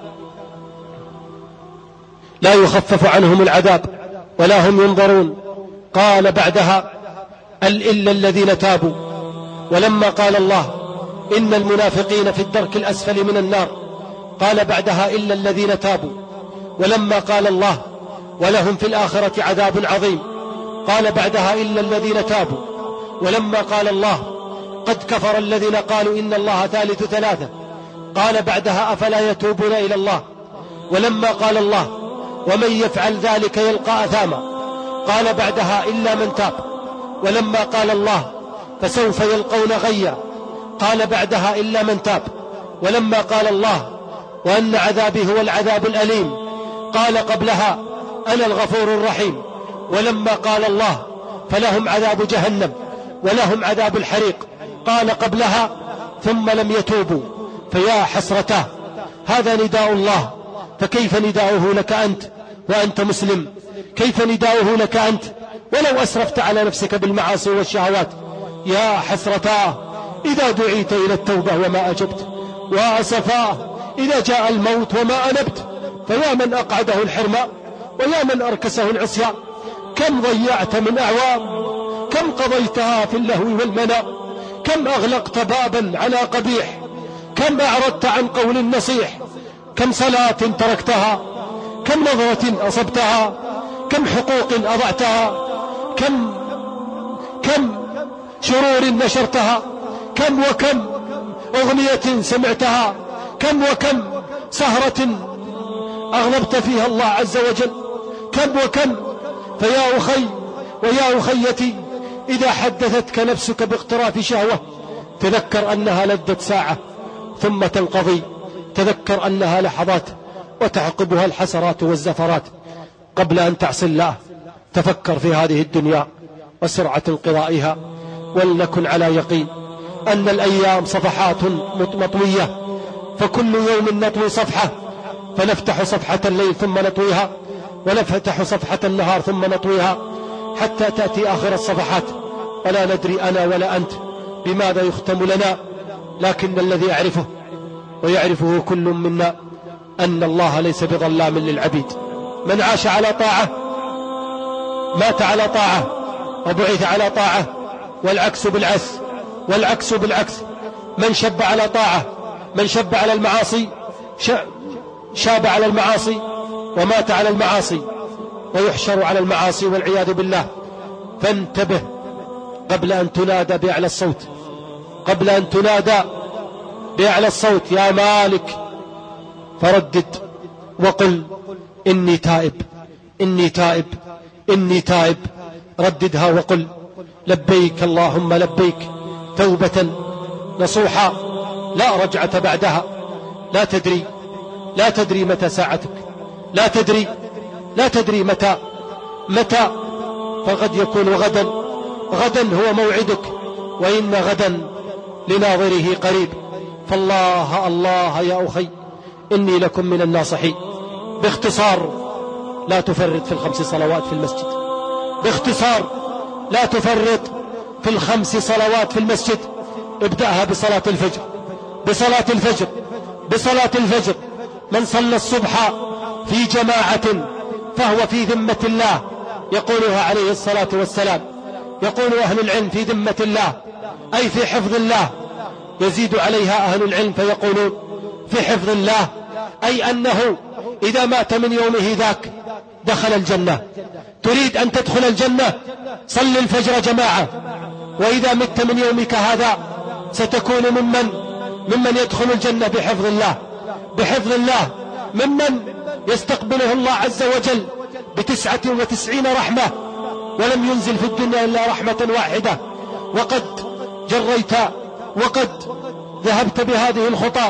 لا يخفف عنهم العذاب ولا هم ينظرون، قال بعدها إلا الذين تابوا. ولما قال الله إن المنافقين في الدرك الأسفل من النار، قال بعدها إلا الذين تابوا. ولما قال الله ولهم في الآخرة عذاب عظيم، قال بعدها إلا الذين تابوا. ولما قال الله قد كفر الذين قالوا إن الله ثالث ثلاثة، قال بعدها أفلا يتوبون إلى الله. ولما قال الله ومن يفعل ذلك يلقى أثاما، قال بعدها إلا من تاب. ولما قال الله فسوف يلقون غيا، قال بعدها إلا من تاب. ولما قال الله وأن عذابي هو العذاب الأليم، قال قبلها أنا الغفور الرحيم. ولما قال الله فلهم عذاب جهنم ولهم عذاب الحريق، قال قبلها ثم لم يتوبوا فيا حسرته، هذا نداء الله، فكيف نداؤه لك أنت وأنت مسلم؟ كيف نداؤه لك أنت ولو أسرفت على نفسك بالمعاصي والشهوات؟ يا حسرتاه إذا دعيت إلى التوبة وما أجبت، وأسفاه إذا جاء الموت وما أنبت. فيا من أقعده الحرمان ويا من أركسه العصيان، كم ضيعت من أعوام، كم قضيتها في اللهو والمنام، كم أغلقت بابا على قبيح، كم أعرضت عن قول النصيح، كم صلاة تركتها، كم نظرة أصبتها، كم حقوق أضعتها، كم شرور نشرتها، كم وكم أغنية سمعتها، كم وكم سهرة أغلبت فيها الله عز وجل، كم وكم. فيا أخي ويا أخيتي، إذا حدثتك نفسك باقتراف شهوة تذكر أنها لذة ساعة ثم تنقضي، تذكر أنها لحظات وتعقبها الحسرات والزفرات. قبل أن تعصي الله تفكر في هذه الدنيا وسرعة انقضائها، ولنكن على يقين أن الأيام صفحات مطوية، فكل يوم نطوي صفحة، فنفتح صفحة الليل ثم نطويها، ونفتح صفحة النهار ثم نطويها، حتى تأتي آخر الصفحات ولا ندري أنا ولا أنت بماذا يختم لنا. لكن الذي أعرفه ويعرفه كل منا أن الله ليس بظلام للعبيد. من عاش على طاعة مات على طاعة وبعث على طاعة، والعكس بالعكس. من شب على طاعة، من شب على المعاصي شاب على المعاصي ومات على المعاصي، ويحشر على المعاصي والعياذ بالله. فانتبه قبل أن تنادى بأعلى الصوت، قبل أن تنادى بأعلى الصوت يا مالك، فردد وقل إني تائب إني تائب إني تائب. رددها وقل لبيك اللهم لبيك توبة نصوحا لا رجعة بعدها. لا تدري متى ساعتك، لا تدري متى، فقد يكون غدا هو موعدك، وإن غدا لناظره قريب. فالله الله يا أخي إني لكم من الناصحين. باختصار لا تفرط في الخمس صلوات في المسجد، باختصار لا تفرط في الخمس صلوات في المسجد. ابدأها بصلاة الفجر. من صلى الصبح في جماعة فهو في ذمة الله، يقولها عليه الصلاة والسلام. يقول أهل العلم في ذمة الله أي في حفظ الله. يزيد عليها أهل العلم فيقولون في حفظ الله أي أنه إذا مات من يومه ذاك دخل الجنة. تريد أن تدخل الجنة صل الفجر جماعة، وإذا مت من يومك هذا ستكون ممن يدخل الجنة بحفظ الله، ممن يستقبله الله عز وجل ب99 رحمة، ولم ينزل في الدنيا إلا رحمة واحدة. وقد جريت وقد ذهبت بهذه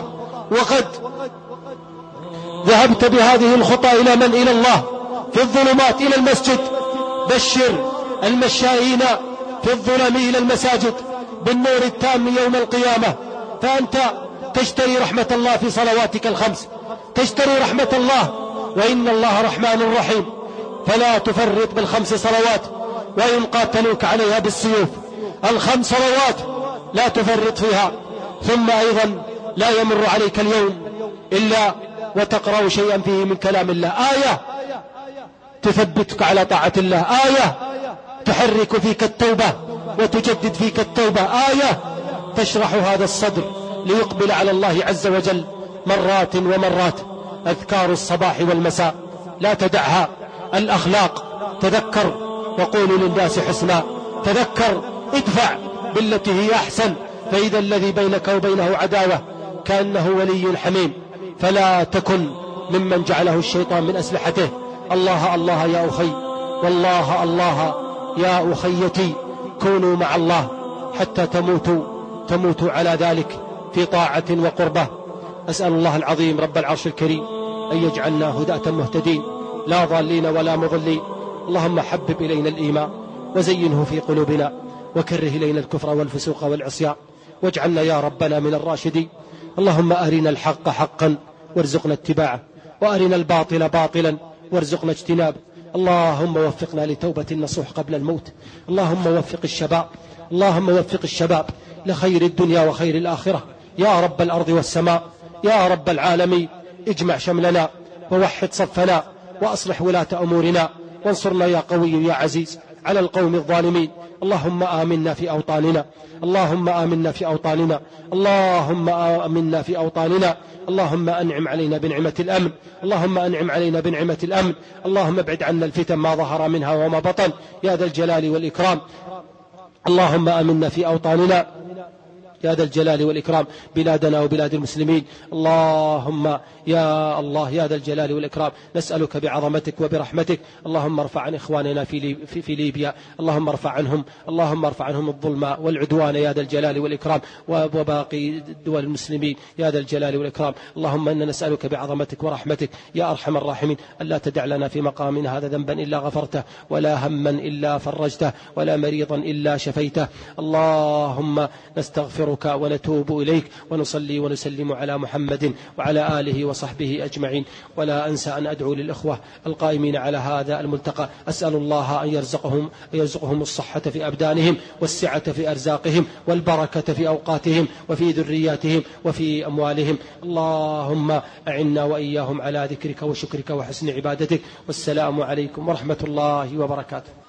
الخطى إلى من؟ إلى الله في الظلمات إلى المسجد. بشر المشائين في الظلم إلى المساجد بالنور التام يوم القيامة. فأنت تشتري رحمة الله في صلواتك الخمس، تشتري رحمة الله، وإن الله رحمن رحيم. فلا تفرط بالخمس صلوات، وإن قاتلوك عليها بالسيوف. الخمس صلوات لا تفرط فيها. ثم أيضا لا يمر عليك اليوم إلا وتقرأ شيئا فيه من كلام الله، آية تثبتك على طاعة الله، آية تحرك فيك التوبة وتجدد فيك التوبة، آية تشرح هذا الصدر ليقبل على الله عز وجل مرات ومرات. أذكار الصباح والمساء لا تدعها. الأخلاق تذكر وقولوا للناس حسنا، تذكر ادفع بالتي هي أحسن، فإذا الذي بينك وبينه عداوة كأنه ولي حميم. فلا تكن ممن جعله الشيطان من أسلحته. الله الله يا أخي، والله الله يا أخيتي، كونوا مع الله حتى تموتوا على ذلك في طاعة وقربة. أسأل الله العظيم رب العرش الكريم أن يجعلنا هداة مهتدين لا ضالين ولا مضلين. اللهم حبب إلينا الإيمان وزينه في قلوبنا، وكره إلينا الكفر والفسوق والعصيان، واجعلنا يا ربنا من الراشدين. اللهم أرنا الحق حقا وارزقنا اتباعه، وأرنا الباطل باطلا وارزقنا اجتنابه. اللهم وفقنا لتوبة النصوح قبل الموت. اللهم وفق الشباب لخير الدنيا وخير الآخرة يا رب الأرض والسماء، يا رب العالمين. اجمع شملنا ووحد صفنا وأصلح ولاة أمورنا، وانصرنا يا قوي يا عزيز على القوم الظالمين. اللهم آمنا في أوطاننا، اللهم آمنا في أوطاننا، اللهم آمنا في أوطاننا. اللهم أنعم علينا بنعمة الأمن، اللهم أنعم علينا بنعمة الأمن. اللهم ابعد عنا الفتن ما ظهر منها وما بطن يا ذا الجلال والإكرام. اللهم آمنا في أوطاننا يا ذا الجلال والإكرام، بلادنا وبلاد المسلمين. اللهم يا الله يا ذا الجلال والإكرام، نسألك بعظمتك وبرحمتك اللهم ارفع عن إخواننا في ليبيا، اللهم ارفع عنهم الظلم والعدوان يا ذا الجلال والإكرام، وباقي دول المسلمين يا ذا الجلال والإكرام. اللهم إنا نسألك بعظمتك ورحمتك يا أرحم الراحمين ألا تدع لنا في مقامنا هذا ذنبا إلا غفرته، ولا هما إلا فرجته، ولا مريضا إلا شفيته. اللهم نستغفرك ونتوب إليك، ونصلي ونسلم على محمد وعلى آله وصحبه أجمعين. ولا أنسى أن أدعو للإخوة القائمين على هذا الملتقى، أسأل الله أن يرزقهم الصحة في أبدانهم، والسعة في أرزاقهم، والبركة في أوقاتهم، وفي ذرياتهم، وفي أموالهم. اللهم أعنا وإياهم على ذكرك وشكرك وحسن عبادتك. والسلام عليكم ورحمة الله وبركاته.